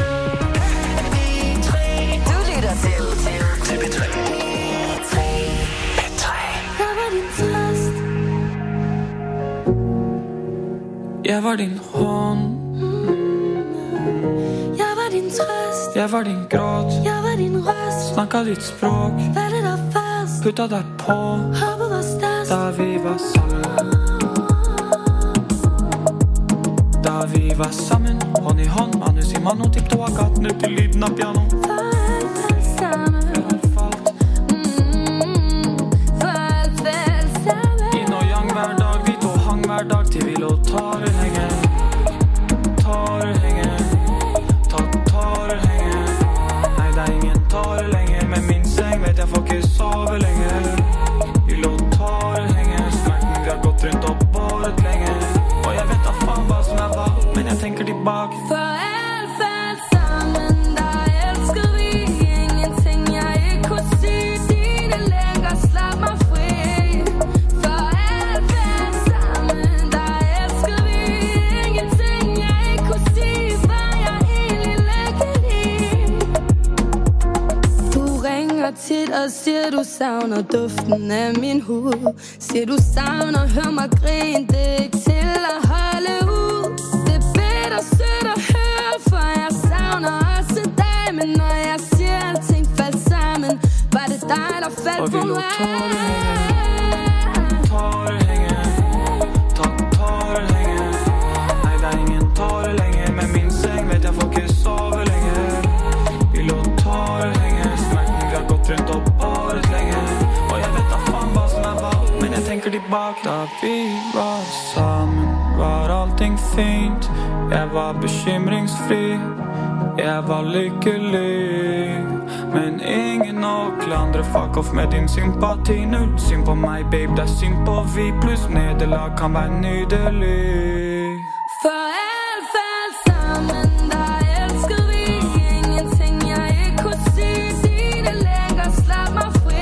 lytter til, til P tre. P tre. Jeg var din trøst. Jeg var din hånd. Jeg var din trøst. Jeg var din gråt. Jeg var din røst. Snakka ditt språk. Valgte dig først. Putta dig på. Håbet var størst. Da vi var sammen. Da vi var sammen. Hånd i hånd, manus i mano. Tipptoa gaten ut i lyden av piano. Farvel sammen. Jeg har falt. Mm, farvel sammen. Yin og yang hver dag. Vi to hang hver dag til vi lå tårer henge. Tårer henge. Takk tårer henge. Nei, det er ingen tårer lenger. Med min seng vet jeg får ikke sove lenger. Vi lå tårer henge. Smerten vi har gått rundt og båret lenge. Og jeg vet da faen hva som er hva, men jeg tenker tilbake. Farvel sammen. Da elskede vi ingenting jeg ikke kunne sige. Dine længer slap mig fri. Farvel sammen. Da elskede vi ingenting jeg ikke kunne sige. Var jeg egentlig lykkelig? Du ringer tit og siger du savner duften af min hud. Siger du savner, hør mig grine. Det er ikke til at holde ud. Det er bedre sødt at høre, for jeg savner også dig. Men når jeg siger alting faldt sammen, var det dig der faldt Og vi på lå mig. tårer hænge. Tårer hænge. Takk tårer hænge. Nej, der er ingen tårer længe. Med min seng vet jeg får ikke sove længe. Vi lå tårer hænge. Smerten vi har gått rundt og båret længe. Og jeg vet da faen hva som er hva, men jeg tenker tilbake. Da vi var sammen, var allting fint. Jeg var bekymringsfri. Jeg var lykkelig. Men ingen å klandre. Fuck off med din sympati. Null synd på meg, babe, det er synd på vi. Pluss nederlag kan være nydelig. Farvel sammen. Da elskede vi ingenting jeg ikke kunne sige. Dine længer slap mig fri.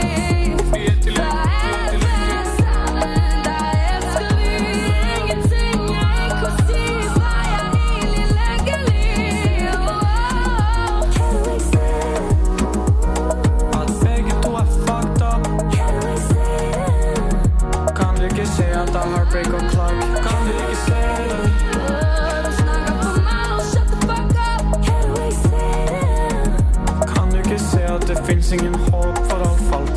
Farvel sammen. Da elskede vi ingenting jeg ikke kunne sige. Var jeg egentlig lykkelig? Oh, can we say At begge to er fucked up. Can we say Kan du ikke se at der er heartbreak og clock? Kan du ikke se det? Du snakker for meget. Shut the fuck up. Can we say Kan du ikke se at det findes ingen håb for alt falt?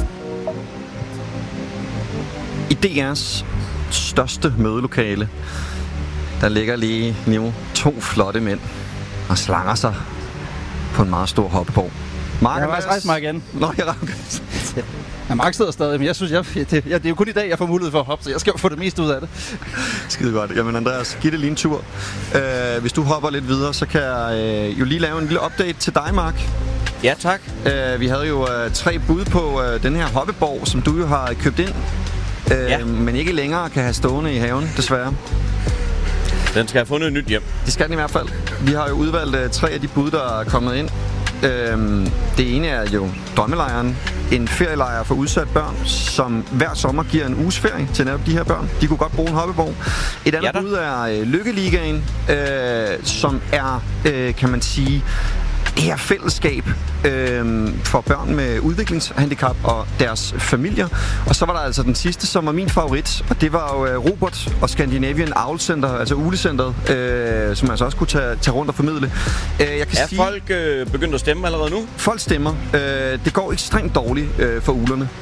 I D R's største mødelokale, der ligger lige nu to flotte mænd og slanger sig på en meget stor hoppeborg. Mark Jeg og har Mads. faktisk rejst mig igen. Nå, jeg rammer. Ja, Mark sidder stadig, men jeg synes, jeg, det, ja, det er jo kun i dag, jeg får mulighed for at hoppe, så jeg skal jo få det meste ud af det. Skide godt. Jamen Andreas, giv det lige en tur. Uh, hvis du hopper lidt videre, så kan jeg uh, jo lige lave en lille update til dig, Mark. Ja, tak. Uh, vi havde jo uh, tre bud på uh, den her hoppeborg, som du jo har købt ind, uh, Ja. men ikke længere kan have stående i haven, desværre. Den skal have fundet et nyt hjem. Det skal den i hvert fald. Vi har jo udvalgt uh, tre af de bud, der er kommet ind. Øhm, det ene er jo Drømmelejren, en ferielejr for udsatte børn, som hver sommer giver en uges ferie til netop de her børn. De kunne godt bruge en hoppeborg. Et andet Ja, bud er øh, Lykkeligaen, øh, som er, øh, kan man sige, det her fællesskab øh, for børn med udviklingshandicap og deres familier. Og så var der altså den sidste, som var min favorit, og det var jo øh, Robert og Scandinavian Owl Center, altså Uglecentret, øh, som altså også kunne tage, tage rundt og formidle. Øh, jeg kan er sige, folk øh, begyndt at stemme allerede nu? Folk stemmer. Øh, det går ekstremt dårligt øh, for uglerne.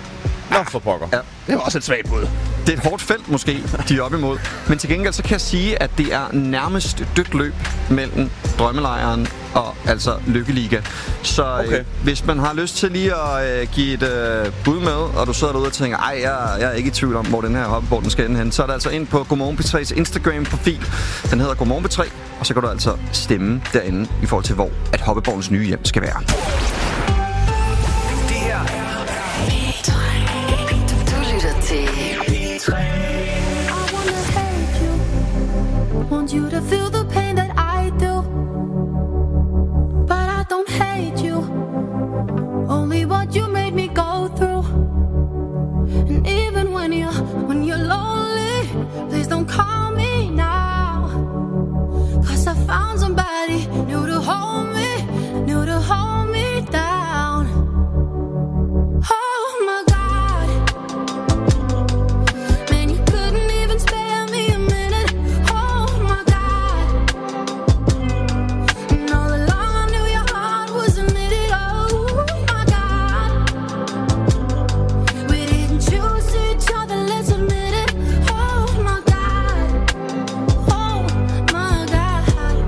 Nå, for pokker. Ja. Det var også et svagt bud. Det er et hårdt felt måske, de er op imod. Men til gengæld så kan jeg sige, at det er nærmest dødt løb mellem drømmelejren og altså Lykkeliga. Så okay. øh, hvis man har lyst til lige at øh, give et øh, bud med, og du sidder derude og tænker, ej, jeg, jeg er ikke i tvivl om, hvor den her hoppebord den skal ende hen, så er det altså ind på Godmorgen P tre's Instagram-profil. Den hedder Godmorgen P tre, og så kan du altså stemme derinde i forhold til, hvor at hoppeborgens nye hjem skal være. Det her er P tre. Du lytter til P tre. I wanna hate you, want you to feel the pain that I do, but I don't hate you, only what you made me go through. And even when you when you're lonely, please don't call me now, 'cause I found somebody new to hold me, new to hold me down. Oh my God, man, you couldn't even spare me a minute. Oh my God, and all along I knew your heart wasn't in it. Oh my God, we didn't choose each other, let's admit it. Oh my God, oh my God,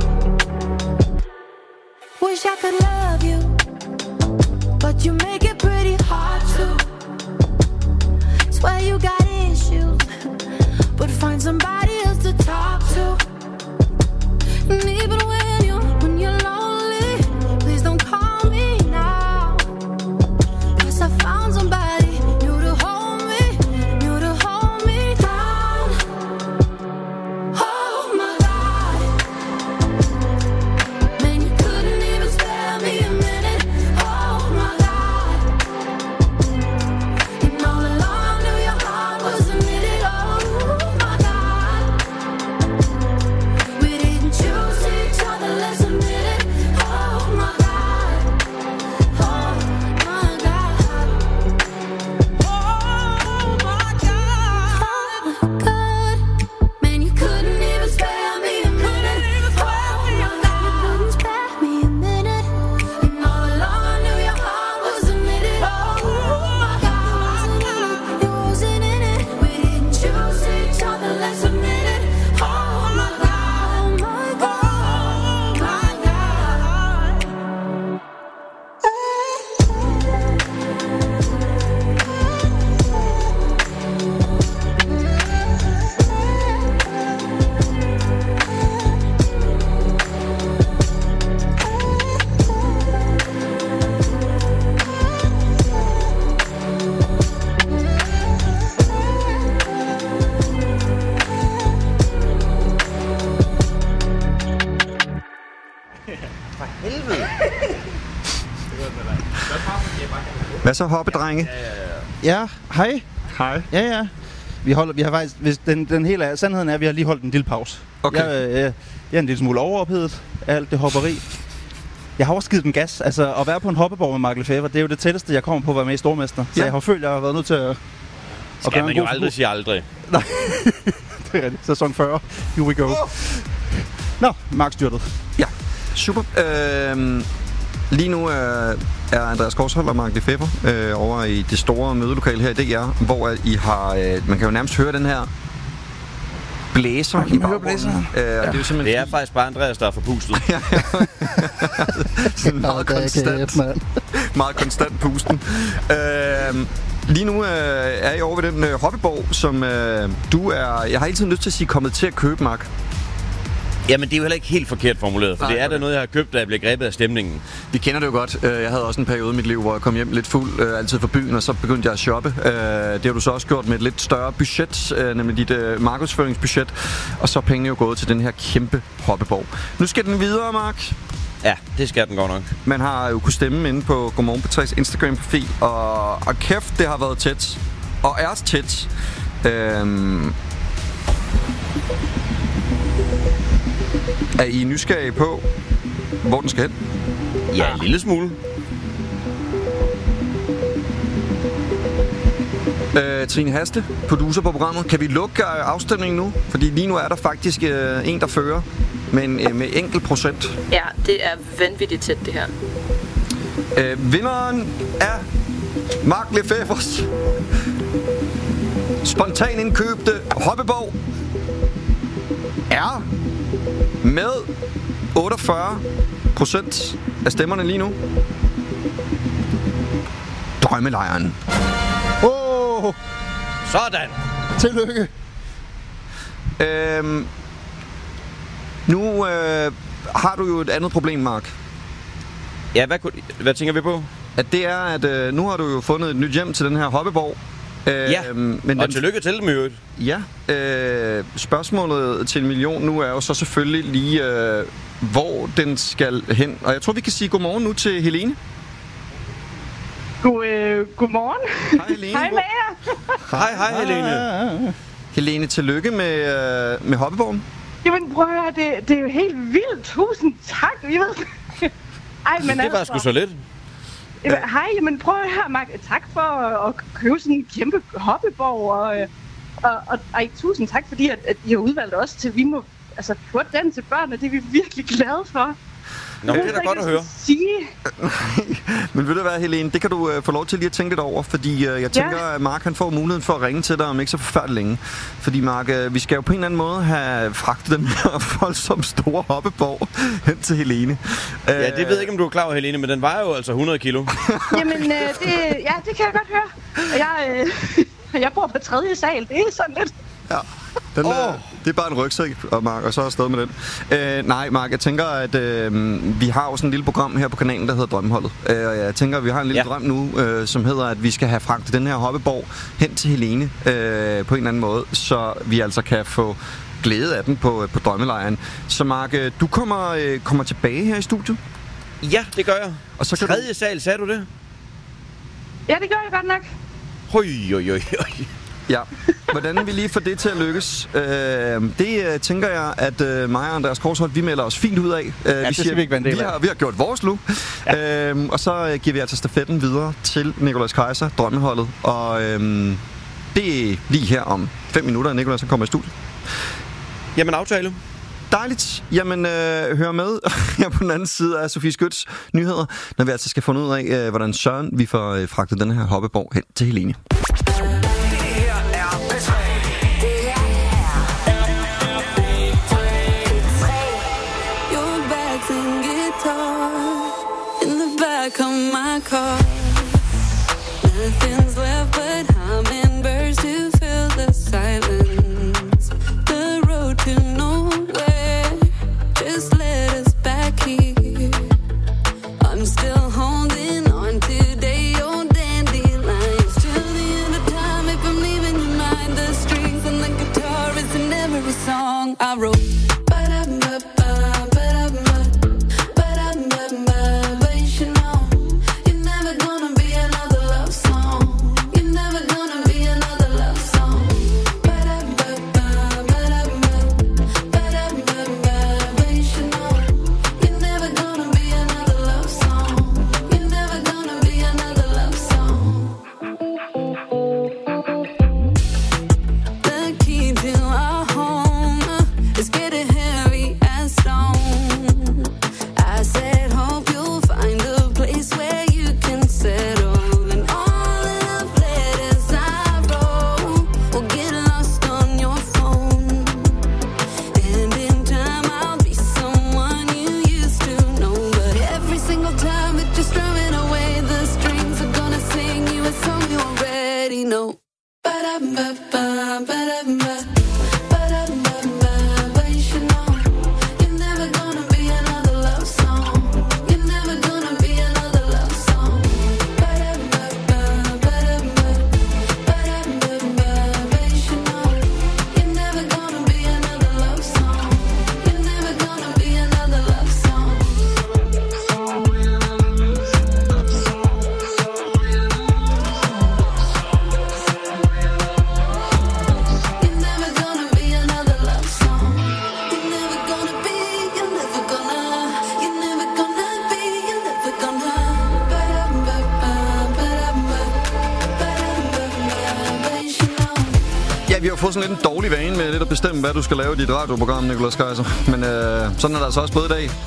wish I could love you, but you make it pretty hard to. Swear you got issues, but find somebody else to talk to. And even when you're, when you're lonely, please don't call me now, 'cause I found somebody new to hold me, new to hold me down. Oh my God, man, you couldn't even spare me a minute. Oh my God, and all along I knew your heart wasn't in it. Oh my God, we didn't choose each other, let's admit it. Oh my God, oh my God, oh my God, God, man, you couldn't even spare me a minute. Oh my God, you couldn't spare me a minute, and all along I knew your heart wasn't in it. Oh my God, it wasn't in it. We didn't choose each other, let's admit it. Oh my God, oh my God, oh my God. Hvad så, hoppedrenge? Ja, hej. Hej. Ja, ja. Vi holder, vi har faktisk, hvis den, den hele er, sandheden er, at vi har lige holdt en lille pause. Okay. Jeg, øh, jeg er en lille smule overophedet af alt det hopperi. Jeg har også givet den gas. Altså, at være på en hoppeborg med Mark Lefebvre, det er jo det tætteste, jeg kommer på at være med i Stormester. Så Ja. jeg har følt, at jeg har været nødt til at, at Skal gøre man en jo god aldrig figur. sige aldrig. Nej, det er rigtigt. Sæson fyrre. Here we go. Nå, Mark styrtet. Ja, super. Øhm, lige nu øh, er Andreas Korshold og Mark Lefebvre øh, over i det store mødelokale her i D R, hvor at I har, øh, man kan jo nærmest høre den her blæser i baggrunden. Øh, ja. Og det er jo simpelthen Det er faktisk bare Andreas, der er forpustet. sådan meget konstant, meget konstant pusten. Øh, lige nu øh, er I over ved den øh, hoppeborg, som øh, du er, jeg har hele tiden lyst til at sige, kommet til at købe, Mark. Jamen, det er jo heller ikke helt forkert formuleret, for Nej, det er okay. da noget, jeg har købt, da jeg blev grebet af stemningen. Vi kender det jo godt. Jeg havde også en periode i mit liv, hvor jeg kom hjem lidt fuld, øh, altid fra byen, og så begyndte jeg at shoppe. Øh, det har du så også gjort med et lidt større budget, øh, nemlig dit øh, markedsføringsbudget. Og så er pengene jo gået til den her kæmpe hoppeborg. Nu skal den videre, Mark. Ja, det skal den godt nok. Man har jo kunnet stemme inde på Godmorgen P tre's Instagram-profil, og, og kæft, det har været tæt. Og er tæt. Øhm, er I nysgerrige på, hvor den skal hen? Ja, en lille smule. Øh, Trine Haste, producer på programmet. Kan vi lukke øh, afstemningen nu? Fordi lige nu er der faktisk øh, en, der fører med, en, øh, med enkelt procent. Ja, det er vanvittigt tæt, det her. Øh, vinderen er Mark Lefebvres spontan indkøbte hoppebog er med otteogfyrre procent af stemmerne lige nu Drømmelejren. Åh! Oh, sådan! Tillykke! Øhm, nu øh, har du jo et andet problem, Mark. Ja, hvad, hvad tænker vi på? At det er, at øh, nu har du jo fundet et nyt hjem til den her hoppeborg. Øh, ja, men og den, tillykke til dem i øvrigt. Ja, øh, spørgsmålet til en million nu er jo så selvfølgelig lige, øh, hvor den skal hen. Og jeg tror, vi kan sige godmorgen nu til Helene. God, øh, godmorgen. Hej Helene. Hej med jer. Hej, hej Helene. Helene, tillykke med, øh, med hoppeborgen. Jamen prøv at høre, det, det er jo helt vildt. Tusind tak. Jeg ved... Ej, men det var altså, sgu så lidt. Ja. Hej, men prøv at høre, Mark. Tak for at, at købe sådan en kæmpe hoppeborg. Og, og, og ej, tusind tak, fordi at, at I har udvalgt os til, vi må altså, få den til børnene. Det er vi virkelig glade for. Nå, det er da godt at høre. Sige. Men ved du hvad, Helene, det kan du uh, få lov til lige at tænke lidt over, fordi uh, jeg tænker, ja. at Mark han får muligheden for at ringe til dig om ikke så forfærdeligt længe. Fordi Mark, uh, vi skal jo på en eller anden måde have fragtet den her voldsomt store hoppeborg hen til Helene. Uh, ja, det ved jeg ikke, om du er klar over, Helene, men den vejer jo altså hundrede kilo. Jamen, øh, det, ja, det kan jeg godt høre. Og jeg, øh, jeg bor på tredje sal, det er sådan lidt... Ja. Den oh. er, det er bare en rygsæk, og Mark, og så er jeg stadig med den. Øh, nej, Mark, jeg tænker, at øh, vi har jo sådan et lille program her på kanalen, der hedder Drømmeholdet. Øh, og jeg tænker, at vi har en lille ja. drøm nu, øh, som hedder, at vi skal have fragtet den her hoppeborg hen til Helene øh, på en eller anden måde, så vi altså kan få glæde af den på, på Drømmelejren. Så Mark, øh, du kommer, øh, kommer tilbage her i studiet? Ja, det gør jeg. Og så kan tredje du... sal, sagde du det? Ja, det gør jeg godt nok. Høj, høj, høj, høj. Ja, hvordan vi lige får det til at lykkes, øh, det øh, tænker jeg, at øh, mig og Andreas Korsholt, vi melder os fint ud af. Øh, ja, vi det siger, vi ikke være en del af. Vi har, vi har gjort vores nu, ja. øh, og så øh, giver vi altså stafetten videre til Nicolas Kaiser, Drømmeholdet, og øh, det er lige her om fem minutter, at Nicolas kommer i studiet. Jamen, aftale. Dejligt. Jamen, øh, hør med her på den anden side af Sofie Skyts nyheder, når vi altså skal finde ud af, øh, hvordan søren vi får øh, fragtet den her hoppeborg hen til Helene. Come my car. Nothing's left but hummingbirds to fill the silence. The road to nowhere, just let us back here. I'm still holding on to day old dandelions. Till the end of time, if I'm leaving your mind, the strings and the guitar is in every song I wrote. Vi har fået sådan lidt en dårlig vane med lidt at bestemme, hvad du skal lave i dit radioprogram, Nicolas Kaiser. Men øh, sådan er der altså også både i dag.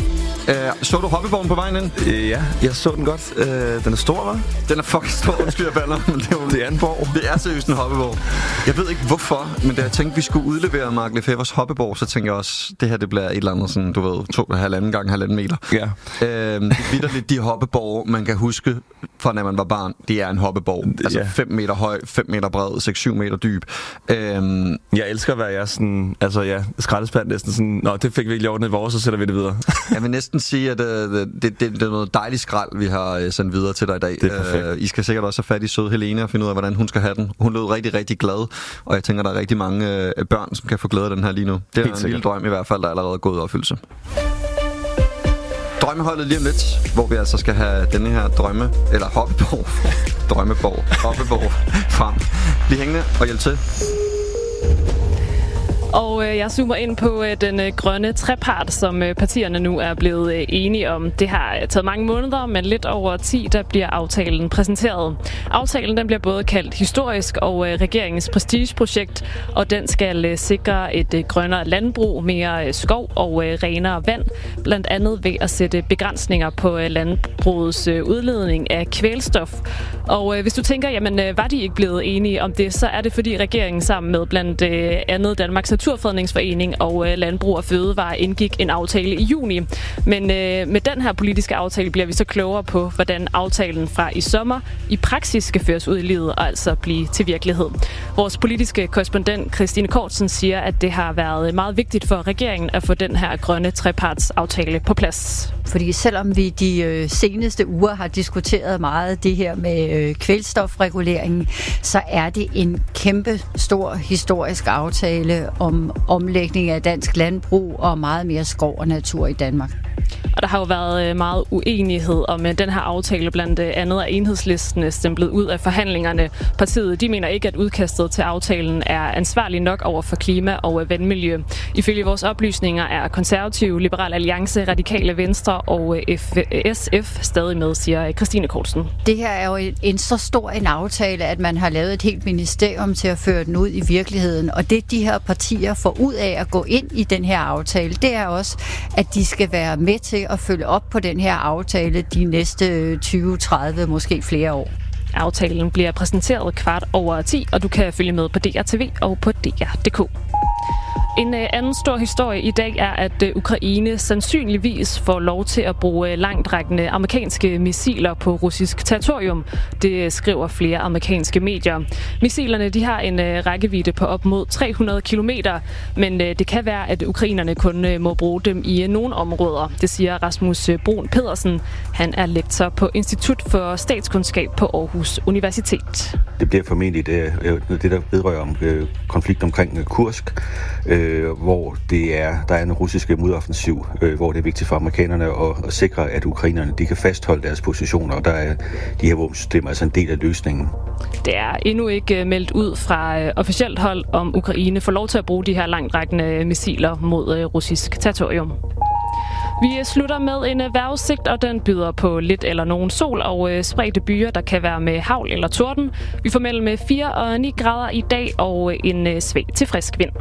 Uh, så du hoppeborgen på vejen ind? Uh, ja, jeg så den godt. Uh, den er stor, hva'? Den er fucking stor, undskyld jeg falder. Men det, er jo, det er en borg. Det er seriøst en hoppeborg. Jeg ved ikke hvorfor, men da jeg tænkte, vi skulle udlevere Mark Lefebvres hoppeborg, så tænkte jeg også, det her det bliver et eller andet sådan, du ved, to halvanden gange halvanden meter. Ja. Uh, det er lidt de hoppeborg, man kan huske fra når man var barn. Det er en hoppeborg. Altså ja. fem meter høj, fem meter bred, seks syv meter dyb. Uh, jeg elsker, hvad jeg er sådan, altså ja, skraldespand næsten sådan, nå, det fik vi ikke ordnet i vores, så sætter vi det videre. Jeg vil næsten sige, at det, det, det, det er noget dejligt skrald, vi har sendt videre til dig i dag. Det er perfekt. Uh, I skal sikkert også have fat i søde Helene og finde ud af, hvordan hun skal have den. Hun lød rigtig, rigtig glad, og jeg tænker, der er rigtig mange uh, børn, som kan få glæde af den her lige nu. Det er en sikkert. Lille drøm i hvert fald, der er allerede gået i opfyldelse. Drømmeholdet lige om lidt, hvor vi altså skal have denne her drømme, eller hoppeborg, drømmeborg, hoppeborg frem. Bliv hængende og hjælp til. Og øh, jeg zoomer ind på øh, den øh, grønne trepart, som øh, partierne nu er blevet øh, enige om. Det har øh, taget mange måneder, men lidt over ti, der bliver aftalen præsenteret. Aftalen den bliver både kaldt historisk og øh, regeringens prestigeprojekt, og den skal øh, sikre et øh, grønnere landbrug, mere øh, skov og øh, renere vand, blandt andet ved at sætte begrænsninger på øh, landbrugets øh, udledning af kvælstof. Og øh, hvis du tænker, jamen øh, var de ikke blevet enige om det, så er det fordi regeringen sammen med blandt øh, andet Danmarks Naturfredningsforening og øh, Landbrug og Fødevare indgik en aftale i juni. Men øh, med den her politiske aftale bliver vi så klogere på, hvordan aftalen fra i sommer i praksis skal føres ud i livet og altså blive til virkelighed. Vores politiske korrespondent Christine Kortsen siger, at det har været meget vigtigt for regeringen at få den her grønne trepartsaftale på plads. Fordi selvom vi de øh, seneste uger har diskuteret meget det her med øh, kvælstofreguleringen, så er det en kæmpe stor historisk aftale om omlægning af dansk landbrug og meget mere skov og natur i Danmark. Og der har jo været meget uenighed om den her aftale, blandt andet af Enhedslisten stemplet ud af forhandlingerne. Partiet de mener ikke, at udkastet til aftalen er ansvarlig nok over for klima og vandmiljø. Ifølge vores oplysninger er Konservative, Liberal Alliance, Radikale Venstre og S F stadig med, siger Christine Kortsen. Det her er jo en så stor en aftale, at man har lavet et helt ministerium til at føre den ud i virkeligheden. Og det de her partier får ud af at gå ind i den her aftale, det er også, at de skal være med til at følge op på den her aftale de næste tyve, tredive, måske flere år. Aftalen bliver præsenteret kvart over ti, og du kan følge med på D R T V og på D R punktum d k. En anden stor historie i dag er, at Ukraine sandsynligvis får lov til at bruge langtrækkende amerikanske missiler på russisk territorium. Det skriver flere amerikanske medier. Missilerne de har en rækkevidde på op mod tre hundrede kilometer, men det kan være, at ukrainerne kun må bruge dem i nogle områder. Det siger Rasmus Brun Pedersen. Han er lektor på Institut for Statskundskab på Aarhus Universitet. Det bliver formentlig det, det der vedrører om konflikt omkring Kursk, Øh, hvor det er, der er en russisk modoffensiv, øh, hvor det er vigtigt for amerikanerne at, at sikre, at ukrainerne de kan fastholde deres positioner, og der er de her våbensystemer altså en del af løsningen. Det er endnu ikke meldt ud fra øh, officielt hold, om Ukraine får lov til at bruge de her langtrækkende missiler mod øh, russisk territorium. Vi slutter med en vejrudsigt, og den byder på lidt eller nogen sol og øh, spredte byer, der kan være med hagl eller torden. Vi får mellem fire og ni grader i dag og en øh, svag til frisk vind.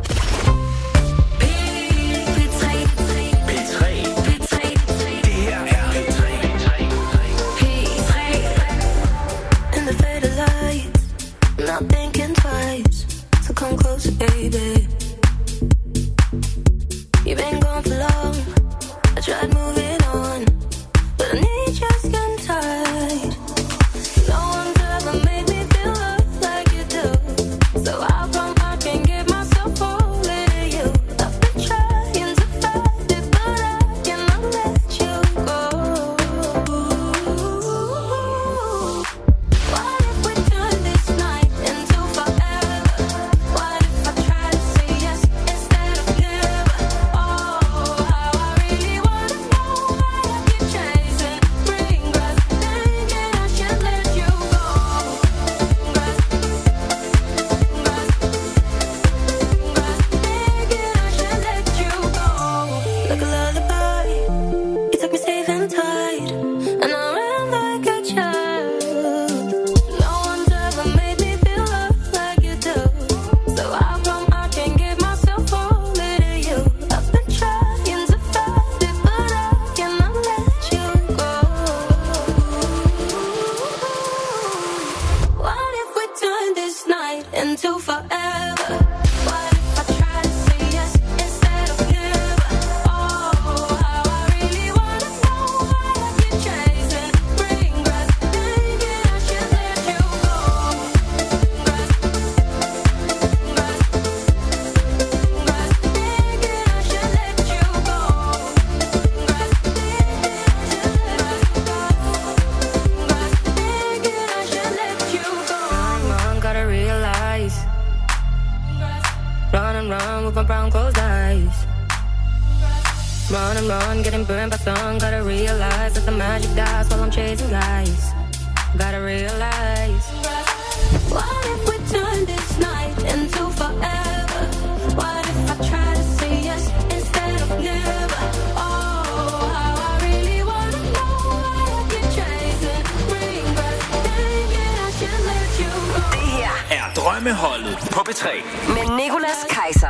Not thinking twice, so come closer, baby. You've been gone for long. I tried moving on, but I need your skin tight. No one's ever made me feel love like you do, so I pump, I can't get myself Run and run, getting burned by sun. Gotta realize that the magic dies while I'm chasing guys. Gotta realize. What if we turn this night into forever? What if I try to say yes instead of never? Oh, how I really wanna know why I keep chasing ring, but dang it, I should let you go. Det her er Drømmeholdet på P tre med Nicolas Kaiser.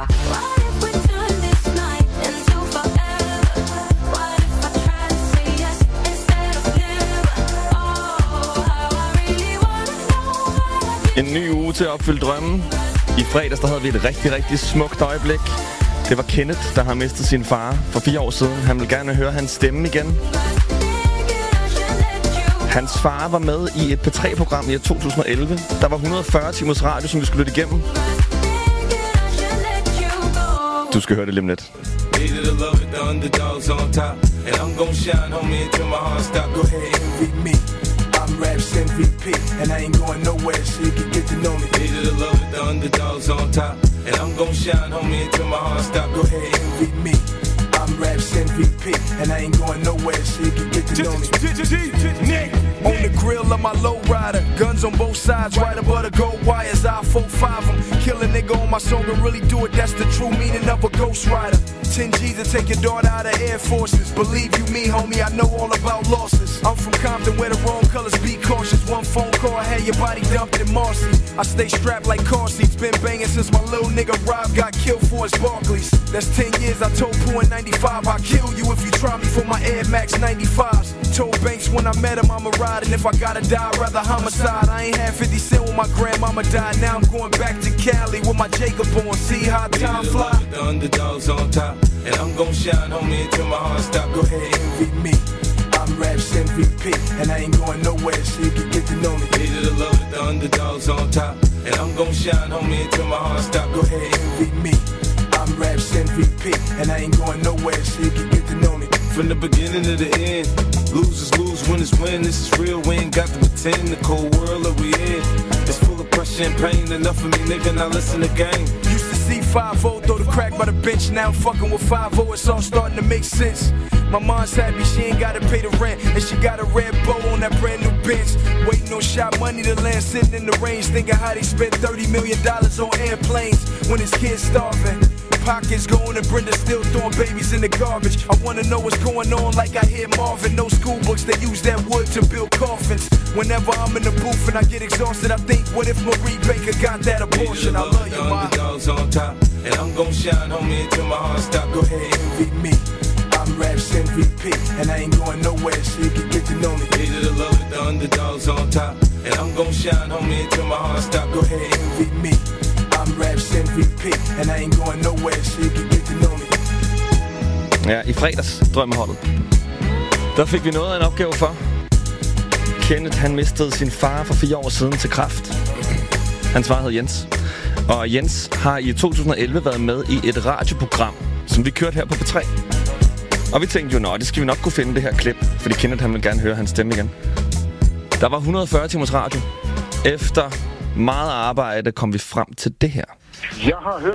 En ny uge til at opfylde drømmen. I fredags der havde vi et rigtig, rigtig smukt øjeblik. Det var Kenneth, der har mistet sin far for fire år siden. Han vil gerne høre hans stemme igen. Hans far var med i et P tre-program i to tusind og elleve. Der var et hundrede og fyrre timers radio, som vi skulle lytte igennem. Du skal høre det lige om lidt. I'm Raps M V P, and I ain't going nowhere, so you can get to know me. Hated to love it, the underdogs on top, and I'm gon' shine, homie, until my heart stop. Go ahead, envy me. I'm Raps M V P, and I ain't going nowhere, so you can get to know me. Nick, on the grill of my lowrider, guns on both sides, right above the gold wires. I four five them, kill a nigga on my song and really do it. That's the true meaning of a ghost rider. ten G's to take your daughter out of Air Forces. Believe you me, homie, I know all about losses. I'm from Compton where the wrong colors be cautious. One phone call, I had your body dumped in Marcy. I stay strapped like car seats. Been banging since my little nigga Rob got killed for his Barclays. That's ten years, I told Pooh in ninety-five I'll kill you if you try me for my Air Max ninety-fives. Told Banks when I met him I'ma ride, and if I gotta die, I'd rather homicide. I ain't had fifty cent when my grandmama died. Now I'm going back to Cali with my Jacob on. See how time fly. The underdogs on top, and I'm gon' shine, homie, until my heart stop. Go ahead, envy me. I'm Raps M V P, and I ain't going nowhere, so you can get to know me. Hated to love it, the underdogs on top, and I'm gon' shine, homie, until my heart stop. Go ahead, envy me. I'm Raps M V P, and I ain't going nowhere, so you can get to know me. From the beginning to the end, losers lose, winners win. This is real, we ain't got to pretend. The cold world that we in, it's full of pressure and pain. Enough of me, nigga, now listen to game. Used to see five oh throw the crack by the bench. Now I'm fucking with five oh, it's all starting to make sense. My mom's happy, she ain't gotta pay the rent, and she got a red bow on that brand new Benz. Waiting on shot money to land, sitting in the range, thinking how they spent thirty million dollars on airplanes when his kids starving. Pockets going and Brenda still throwing babies in the garbage. I wanna know what's going on like I hear Marvin. No school books, they use that wood to build coffins. Whenever I'm in the booth and I get exhausted, I think, what if Marie Baker got that abortion? I love you, ma. Underdogs on top, and I'm gon' shine, homie, until my heart stop. Go ahead, envy me. I'm Raps M V P, and I ain't going nowhere, so you can get to know me. Hated to love it, the underdogs on top, and I'm gon' shine, homie, until my heart stop. Go ahead, envy me. I'm Raps M V P, and I ain't going nowhere, so you can get to know me. Ja, i fredags, Drømmeholdet. Der fik vi noget af en opgave for. Kenneth, han mistede sin far for fire år siden til kræft. Hans far hed Jens. Og Jens har i to tusind og elleve været med i et radioprogram, som vi kørte her på P tre. Og vi tænkte jo, nå, det skal vi nok kunne finde det her klip, fordi Kenneth, han vil gerne høre hans stemme igen. Der var et hundrede og fyrre timers radio. Efter meget arbejde kom vi frem til det her. Jeg har hørt